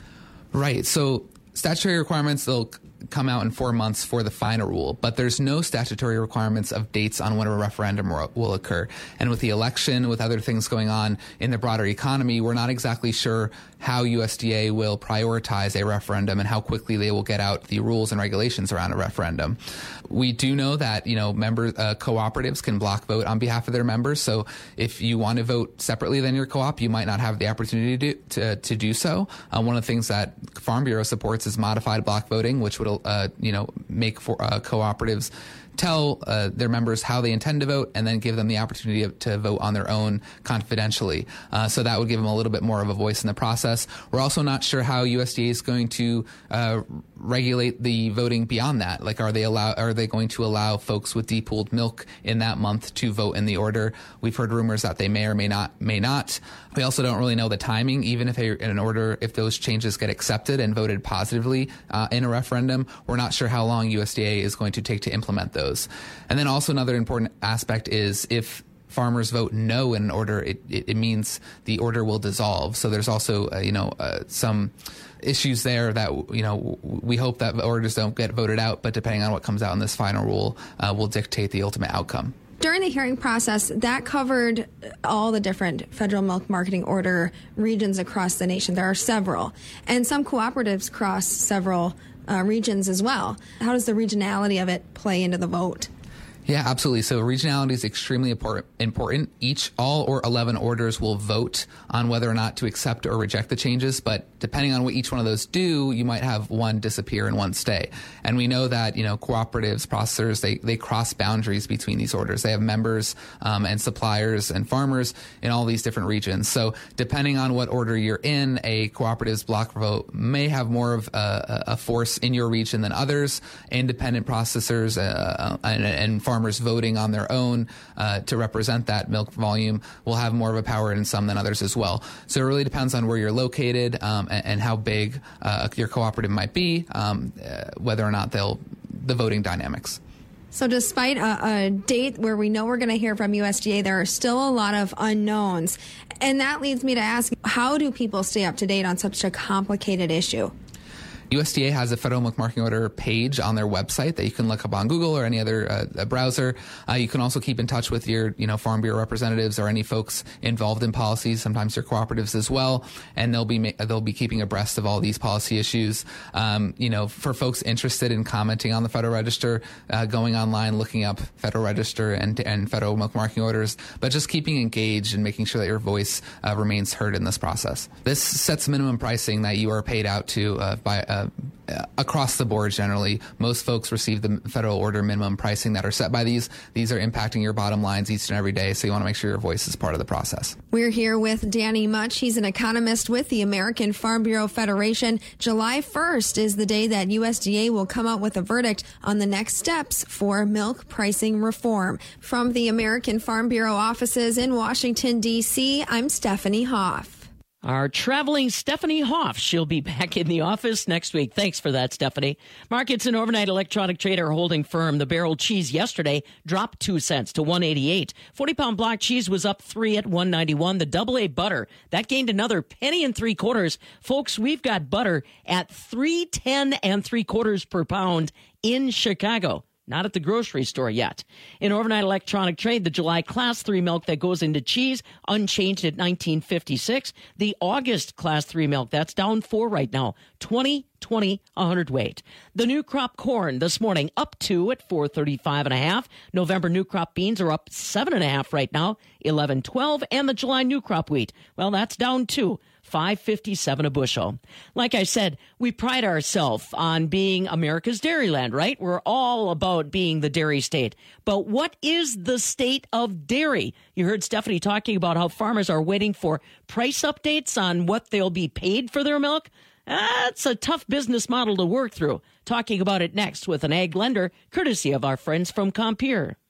Right. So statutory requirements, they'll come out in 4 months for the final rule, but there's no statutory requirements of dates on when a referendum will occur. And with the election, with other things going on in the broader economy, we're not exactly sure how USDA will prioritize a referendum and how quickly they will get out the rules and regulations around a referendum. We do know that, members, cooperatives can block vote on behalf of their members. So if you want to vote separately than your co-op, you might not have the opportunity to do so. One of the things that Farm Bureau supports is modified block voting, which would, make cooperatives tell their members how they intend to vote and then give them the opportunity to vote on their own confidentially. So that would give them a little bit more of a voice in the process. We're also not sure how USDA is going to regulate the voting beyond that. Like, are they going to allow folks with depooled milk in that month to vote in the order? We've heard rumors that they may or may not. We also don't really know the timing, even if those changes get accepted and voted positively in a referendum. We're not sure how long USDA is going to take to implement those. And then also another important aspect is if farmers vote no in an order, it means the order will dissolve. So there's also, some issues there that, we hope that orders don't get voted out, but depending on what comes out in this final rule, will dictate the ultimate outcome. During the hearing process, that covered all the different federal milk marketing order regions across the nation. There are several, and some cooperatives cross several regions as well. How does the regionality of it play into the vote? Yeah, absolutely. So regionality is extremely important. All 11 orders will vote on whether or not to accept or reject the changes, but depending on what each one of those do, you might have one disappear and one stay. And we know that, cooperatives, processors, they cross boundaries between these orders. They have members and suppliers and farmers in all these different regions. So depending on what order you're in, a cooperative's block vote may have more of a force in your region than others. Independent processors and farmers voting on their own to represent that milk volume will have more of a power in some than others as well. So it really depends on where you're located and how big your cooperative might be, whether or not the voting dynamics. So despite a date where we know we're going to hear from USDA, there are still a lot of unknowns. And that leads me to ask, how do people stay up to date on such a complicated issue? USDA has a federal milk marketing order page on their website that you can look up on Google or any other browser. You can also keep in touch with your, Farm Bureau representatives or any folks involved in policies, sometimes your cooperatives as well, and they'll be keeping abreast of all these policy issues. For folks interested in commenting on the Federal Register, going online, looking up Federal Register and federal milk marketing orders, but just keeping engaged and making sure that your voice remains heard in this process. This sets minimum pricing that you are paid out to by across the board. Generally, most folks receive the federal order minimum pricing that are set by these. These are impacting your bottom lines each and every day, so you want to make sure your voice is part of the process. We're here with Danny Much. He's an economist with the American Farm Bureau Federation. July 1st is the day that USDA will come out with a verdict on the next steps for milk pricing reform. From the American Farm Bureau offices in Washington, D.C., I'm Stephanie Hoff. Our traveling Stephanie Hoff. She'll be back in the office next week. Thanks for that, Stephanie. Markets and overnight electronic trader holding firm. The barrel cheese yesterday dropped 2 cents to 1.88. 40-pound block cheese was up 3 at 1.91. The AA butter, that gained another penny and 3/4. Folks, we've got butter at $3.10 3/4 per pound in Chicago. Not at the grocery store yet. In overnight electronic trade, the July Class 3 milk that goes into cheese, unchanged at $19.56. The August Class 3 milk, that's down 4 right now, $20.20 a hundredweight. The new crop corn this morning up 2 at $4.35.5. November new crop beans are up 7.5 right now, $11.12. And the July new crop wheat, well, that's down 2. $5.57 a bushel. Like I said, we pride ourselves on being America's dairyland, right? We're all about being the dairy state. But what is the state of dairy? You heard Stephanie talking about how farmers are waiting for price updates on what they'll be paid for their milk. That's a tough business model to work through. Talking about it next with an ag lender, courtesy of our friends from Compeer.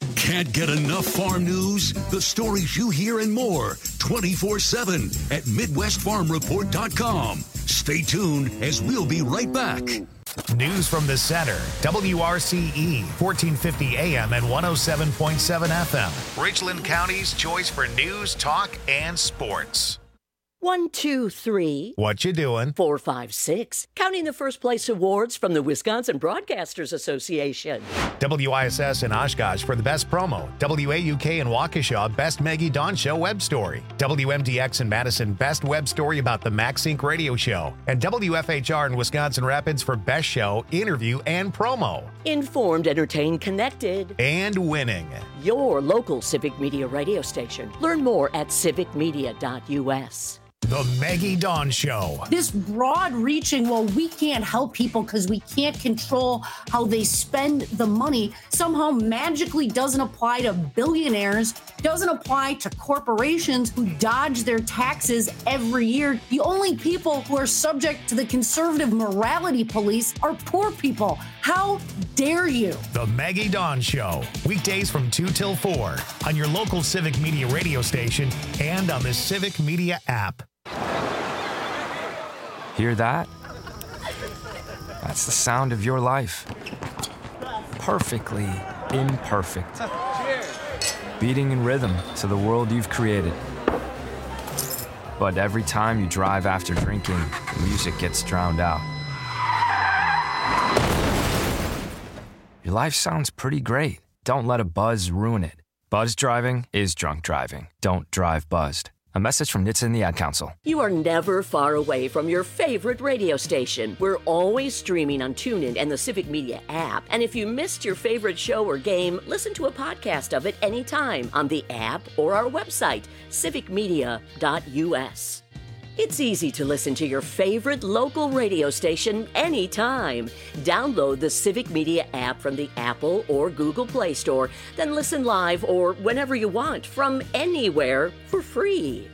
Can't get enough farm news? The stories you hear and more 24/7 at MidwestFarmReport.com. Stay tuned as we'll be right back. News from the center. WRCE, 1450 AM and 107.7 FM. Richland County's choice for news, talk, and sports. 1, 2, 3. What you doing? 4, 5, 6. Counting the first place awards from the Wisconsin Broadcasters Association. WISS in Oshkosh for the best promo. WAUK in Waukesha, best Maggie Dawn Show web story. WMDX in Madison, best web story about the MaxSync radio show. And WFHR in Wisconsin Rapids for best show, interview, and promo. Informed, entertained, connected. And winning. Your local Civic Media radio station. Learn more at civicmedia.us. The Maggie Dawn Show. This broad-reaching, well, we can't help people because we can't control how they spend the money, somehow magically doesn't apply to billionaires, doesn't apply to corporations who dodge their taxes every year. The only people who are subject to the conservative morality police are poor people. How dare you? The Maggie Dawn Show. Weekdays from 2 till 4 on your local Civic Media radio station and on the Civic Media app. Hear that? That's the sound of your life. Perfectly imperfect. Beating in rhythm to the world you've created. But every time you drive after drinking, the music gets drowned out. Your life sounds pretty great. Don't let a buzz ruin it. Buzz driving is drunk driving. Don't drive buzzed. A message from NHTSA and the Ad Council. You are never far away from your favorite radio station. We're always streaming on TuneIn and the Civic Media app. And if you missed your favorite show or game, listen to a podcast of it anytime on the app or our website, civicmedia.us. It's easy to listen to your favorite local radio station anytime. Download the Civic Media app from the Apple or Google Play Store, then listen live or whenever you want from anywhere for free.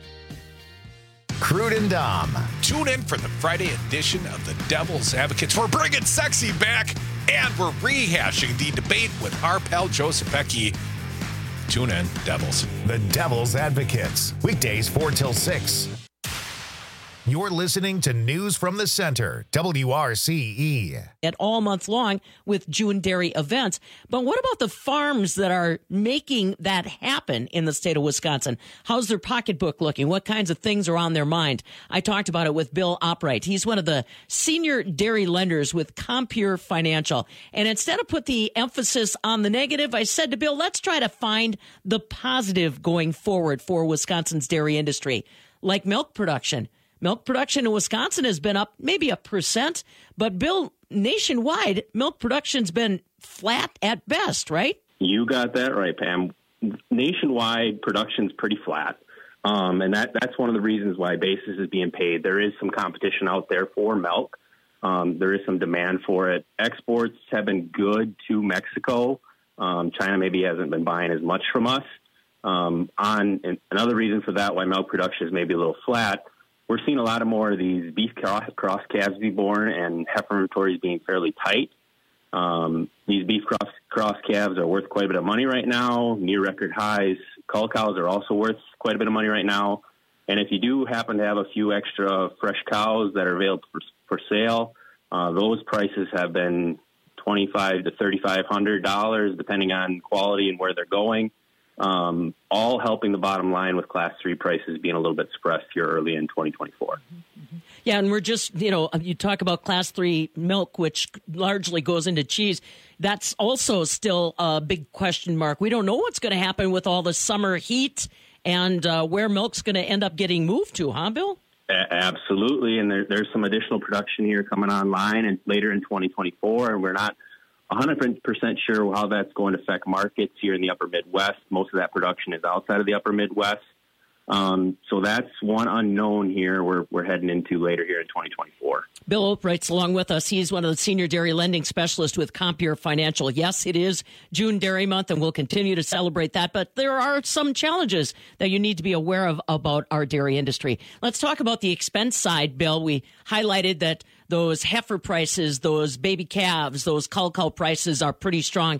Crude and Dom. Tune in for the Friday edition of the Devil's Advocates. We're bringing sexy back, and we're rehashing the debate with our pal Joe Sapecki. Tune in, Devils. The Devil's Advocates. Weekdays 4 till 6. You're listening to News from the Center, WRCE. At all month long with June Dairy events. But what about the farms that are making that happen in the state of Wisconsin? How's their pocketbook looking? What kinds of things are on their mind? I talked about it with Bill Opright. He's one of the senior dairy lenders with Compure Financial. And instead of put the emphasis on the negative, I said to Bill, let's try to find the positive going forward for Wisconsin's dairy industry, like milk production. Milk production in Wisconsin has been up maybe 1%, but Bill, nationwide, milk production's been flat at best, right? You got that right, Pam. Nationwide, production's pretty flat, and that's one of the reasons why basis is being paid. There is some competition out there for milk. There is some demand for it. Exports have been good to Mexico. China maybe hasn't been buying as much from us. And another reason for that, why milk production is maybe a little flat, we're seeing a lot of more of these beef cross calves be born and heifer inventories being fairly tight. These beef cross calves are worth quite a bit of money right now, near record highs. Cull cows are also worth quite a bit of money right now. And if you do happen to have a few extra fresh cows that are available for sale, those prices have been $2,500 to $3,500, depending on quality and where they're going. All helping the bottom line with Class 3 prices being a little bit suppressed here early in 2024. Yeah, and we're just, you talk about Class 3 milk, which largely goes into cheese. That's also still a big question mark. We don't know what's going to happen with all the summer heat and where milk's going to end up getting moved to, huh, Bill? Absolutely, and there's some additional production here coming online and later in 2024, and we're not 100% sure how that's going to affect markets here in the upper Midwest. Most of that production is outside of the upper Midwest. So that's one unknown here we're heading into later here in 2024. Bill Opright's along with us. He's one of the senior dairy lending specialists with Compure Financial. Yes, it is June Dairy Month, and we'll continue to celebrate that. But there are some challenges that you need to be aware of about our dairy industry. Let's talk about the expense side, Bill. We highlighted that those heifer prices, those baby calves, those cull prices are pretty strong.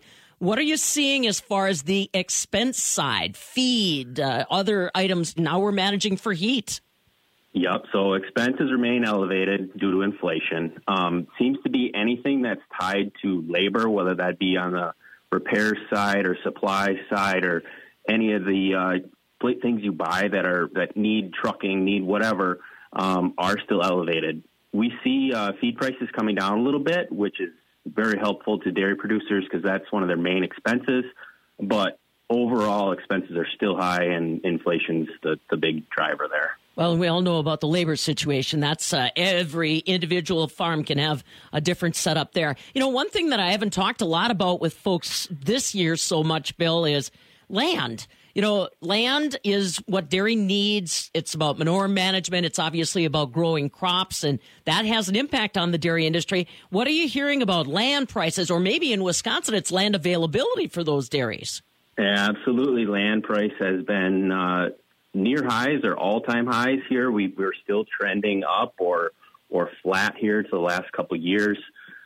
What are you seeing as far as the expense side, feed, other items? Now we're managing for heat. Yep. So expenses remain elevated due to inflation. Seems to be anything that's tied to labor, whether that be on the repair side or supply side or any of the things you buy that need trucking, need whatever, are still elevated. We see feed prices coming down a little bit, which is very helpful to dairy producers because that's one of their main expenses. But overall expenses are still high, and inflation's the big driver there. Well, we all know about the labor situation. That's every individual farm can have a different setup there. You know, one thing that I haven't talked a lot about with folks this year so much, Bill, is land. You know, land is what dairy needs. It's about manure management. It's obviously about growing crops, and that has an impact on the dairy industry. What are you hearing about land prices, or maybe in Wisconsin, it's land availability for those dairies? Yeah, absolutely. Land price has been near highs or all-time highs here. We're still trending up or flat here to the last couple of years.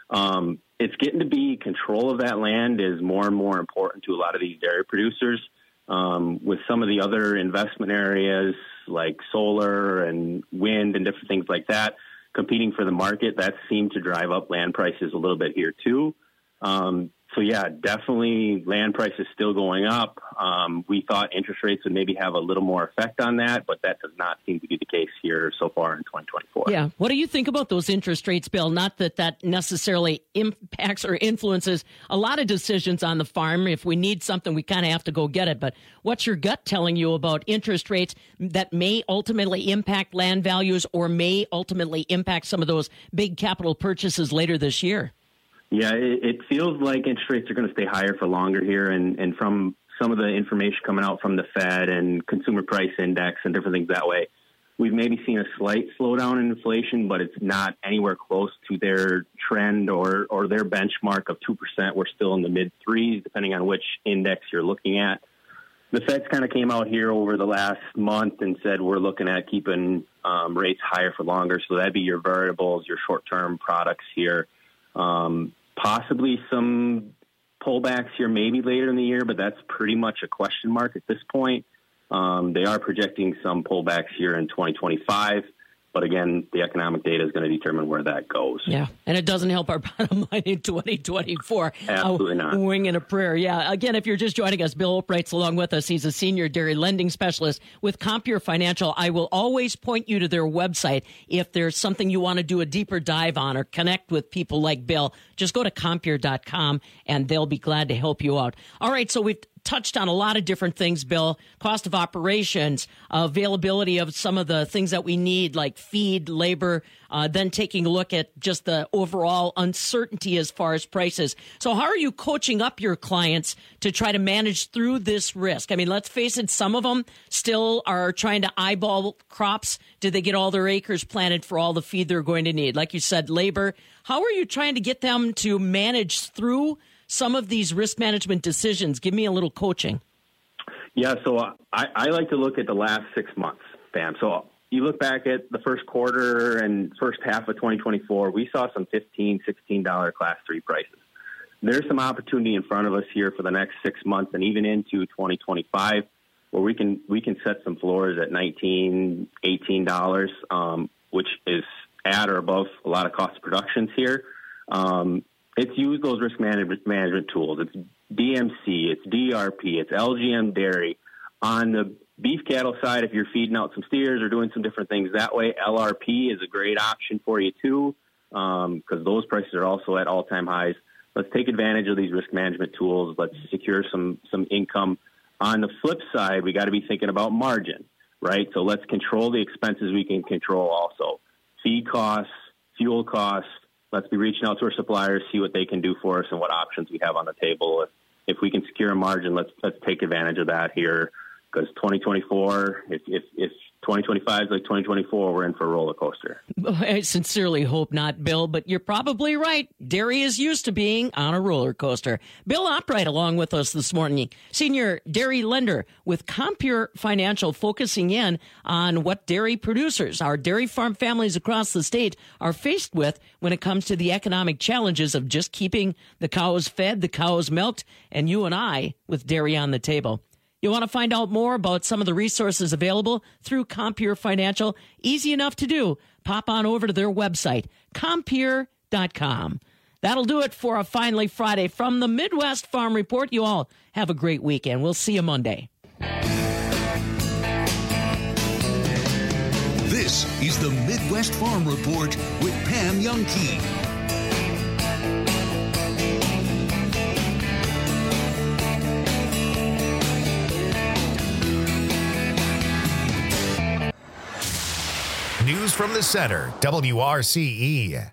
It's getting to be control of that land is more and more important to a lot of these dairy producers. With some of the other investment areas like solar and wind and different things like that competing for the market, that seemed to drive up land prices a little bit here too. So yeah, definitely land prices still going up. We thought interest rates would maybe have a little more effect on that, but that does not seem to be the case here so far in 2024. Yeah. What do you think about those interest rates, Bill? Not that necessarily impacts or influences a lot of decisions on the farm. If we need something, we kind of have to go get it. But what's your gut telling you about interest rates that may ultimately impact land values or may ultimately impact some of those big capital purchases later this year? Yeah, it feels like interest rates are going to stay higher for longer here. And from some of the information coming out from the Fed and consumer price index and different things that way, we've maybe seen a slight slowdown in inflation, but it's not anywhere close to their trend or their benchmark of 2%. We're still in the mid-threes, depending on which index you're looking at. The Fed's kind of came out here over the last month and said we're looking at keeping rates higher for longer. So that'd be your variables, your short-term products here. Possibly some pullbacks here maybe later in the year, but that's pretty much a question mark at this point. They are projecting some pullbacks here in 2025. But again, the economic data is going to determine where that goes. Yeah, and it doesn't help our bottom line in 2024. Absolutely not. Wing and a prayer. Yeah, again, if you're just joining us, Bill Opright's along with us. He's a senior dairy lending specialist with Compeer Financial. I will always point you to their website if there's something you want to do a deeper dive on or connect with people like Bill. Just go to Compeer.com, and they'll be glad to help you out. All right, so we've touched on a lot of different things, Bill. Cost of operations, availability of some of the things that we need, like feed, labor, then taking a look at just the overall uncertainty as far as prices. So how are you coaching up your clients to try to manage through this risk? I mean, let's face it, some of them still are trying to eyeball crops. Did they get all their acres planted for all the feed they're going to need? Like you said, labor. How are you trying to get them to manage through some of these risk management decisions? Give me a little coaching. Yeah, so I like to look at the last 6 months, Pam. So you look back at the first quarter and first half of 2024, we saw some $15, $16 Class 3 prices. There's some opportunity in front of us here for the next 6 months and even into 2025 where we can set some floors at $19, $18, which is at or above a lot of cost of productions here. It's used those risk management tools. It's DMC, it's DRP, it's LGM dairy. On the beef cattle side, if you're feeding out some steers or doing some different things that way, LRP is a great option for you too, because those prices are also at all-time highs. Let's take advantage of these risk management tools. Let's secure some income. On the flip side, we got to be thinking about margin, right? So let's control the expenses we can control also. Feed costs, fuel costs. Let's be reaching out to our suppliers, see what they can do for us and what options we have on the table. If we can secure a margin, let's take advantage of that here Because 2024, if 2025 is like 2024, we're in for a roller coaster. I sincerely hope not, Bill, but you're probably right. Dairy is used to being on a roller coaster. Bill Opright along with us this morning, senior dairy lender with Compeer Financial, focusing in on what dairy producers, our dairy farm families across the state, are faced with when it comes to the economic challenges of just keeping the cows fed, the cows milked, and you and I with dairy on the table. You want to find out more about some of the resources available through Compeer Financial? Easy enough to do. Pop on over to their website, Compeer.com. That'll do it for a Finally Friday from the Midwest Farm Report. You all have a great weekend. We'll see you Monday. This is the Midwest Farm Report with Pam Youngkey. News from the center, WRCE.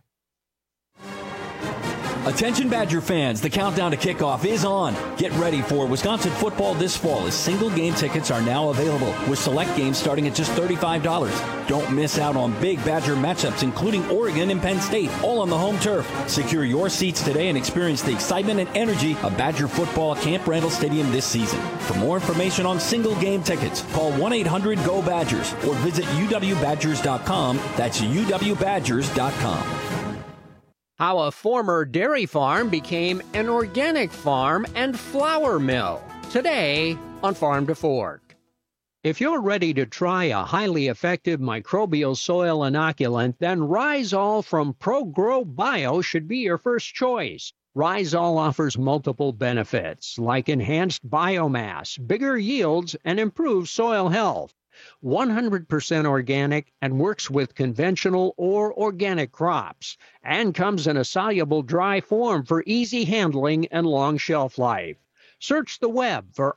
Attention Badger fans, the countdown to kickoff is on. Get ready for Wisconsin football this fall as single game tickets are now available with select games starting at just $35. Don't miss out on big Badger matchups including Oregon and Penn State, all on the home turf. Secure your seats today and experience the excitement and energy of Badger football at Camp Randall Stadium this season. For more information on single game tickets, call 1-800-GO-BADGERS or visit uwbadgers.com. That's uwbadgers.com. How a former dairy farm became an organic farm and flour mill. Today on Farm to Fork. If you're ready to try a highly effective microbial soil inoculant, then Rhizol from ProGrow Bio should be your first choice. Rhizol offers multiple benefits like enhanced biomass, bigger yields, and improved soil health. 100% organic and works with conventional or organic crops, and comes in a soluble dry form for easy handling and long shelf life. Search the web for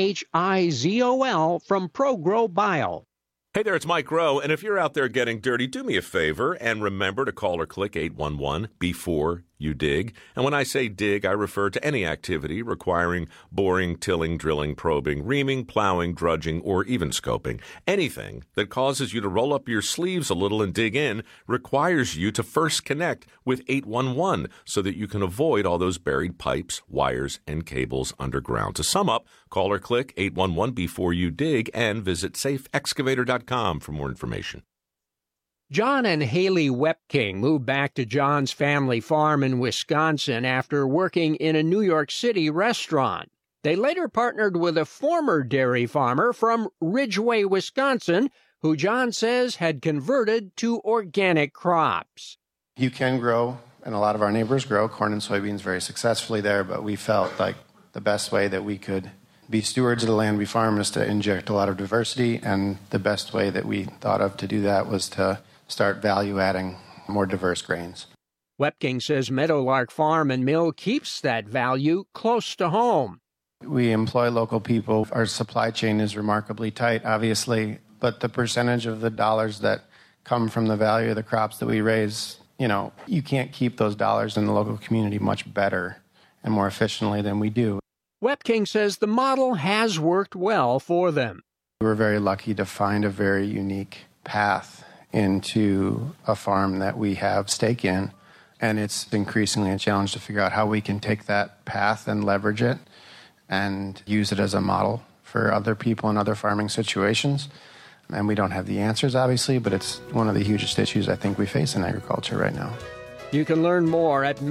RHIZOL from ProGrow Bio. Hey there, it's Mike Rowe, and if you're out there getting dirty, do me a favor and remember to call or click 811 before you dig. And when I say dig, I refer to any activity requiring boring, tilling, drilling, probing, reaming, plowing, drudging, or even scoping. Anything that causes you to roll up your sleeves a little and dig in requires you to first connect with 811 so that you can avoid all those buried pipes, wires, and cables underground. To sum up, call or click 811 before you dig and visit safeexcavator.com for more information. John and Haley Wepking moved back to John's family farm in Wisconsin after working in a New York City restaurant. They later partnered with a former dairy farmer from Ridgway, Wisconsin, who John says had converted to organic crops. You can grow, and a lot of our neighbors grow, corn and soybeans very successfully there, but we felt like the best way that we could be stewards of the land we farm is to inject a lot of diversity, and the best way that we thought of to do that was to start value-adding more diverse grains. Wepking says Meadowlark Farm and Mill keeps that value close to home. We employ local people. Our supply chain is remarkably tight, obviously, but the percentage of the dollars that come from the value of the crops that we raise, you can't keep those dollars in the local community much better and more efficiently than we do. Wepking says the model has worked well for them. We're very lucky to find a very unique path into a farm that we have stake in, and it's increasingly a challenge to figure out how we can take that path and leverage it and use it as a model for other people in other farming situations. And we don't have the answers, obviously, but it's one of the hugest issues I think we face in agriculture right now. You can learn more at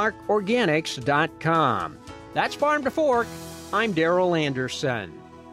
meadowlarkorganics.com. That's Farm to Fork. I'm Darrell Anderson.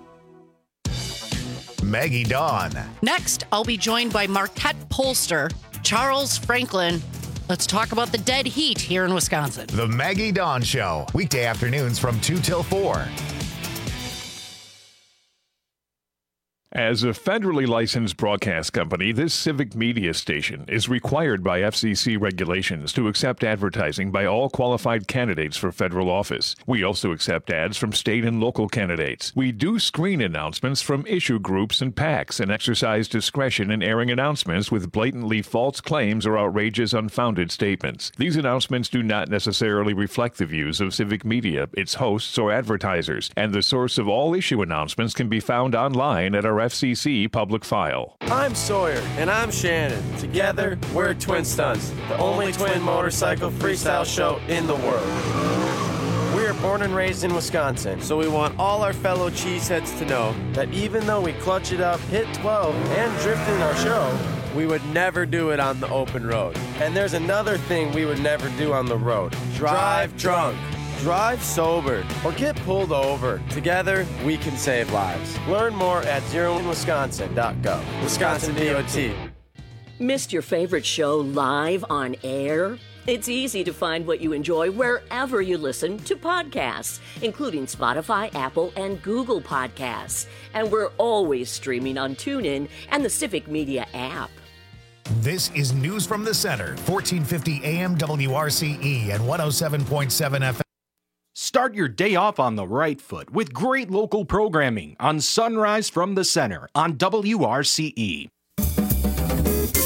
Maggie Dawn. Next, I'll be joined by Marquette pollster Charles Franklin. Let's talk about the dead heat here in Wisconsin. The Maggie Dawn Show, weekday afternoons from 2 till 4. As a federally licensed broadcast company, this civic media station is required by FCC regulations to accept advertising by all qualified candidates for federal office. We also accept ads from state and local candidates. We do screen announcements from issue groups and PACs and exercise discretion in airing announcements with blatantly false claims or outrageous, unfounded statements. These announcements do not necessarily reflect the views of civic media, its hosts, or advertisers, and the source of all issue announcements can be found online at our FCC public file. I'm Sawyer. And I'm Shannon. Together, we're Twin Stunts, the only twin motorcycle freestyle show in the world. We are born and raised in Wisconsin, so we want all our fellow cheeseheads to know that even though we clutch it up, hit 12, and drift in our show, we would never do it on the open road. And there's another thing we would never do on the road. Drive drunk. Drive sober or get pulled over. Together, we can save lives. Learn more at zeroinwisconsin.gov. Wisconsin DOT. Missed your favorite show live on air? It's easy to find what you enjoy wherever you listen to podcasts, including Spotify, Apple, and Google Podcasts. And we're always streaming on TuneIn and the Civic Media app. This is News from the Center, 1450 AM WRCE and 107.7 FM. Start your day off on the right foot with great local programming on Sunrise from the Center on WRCE.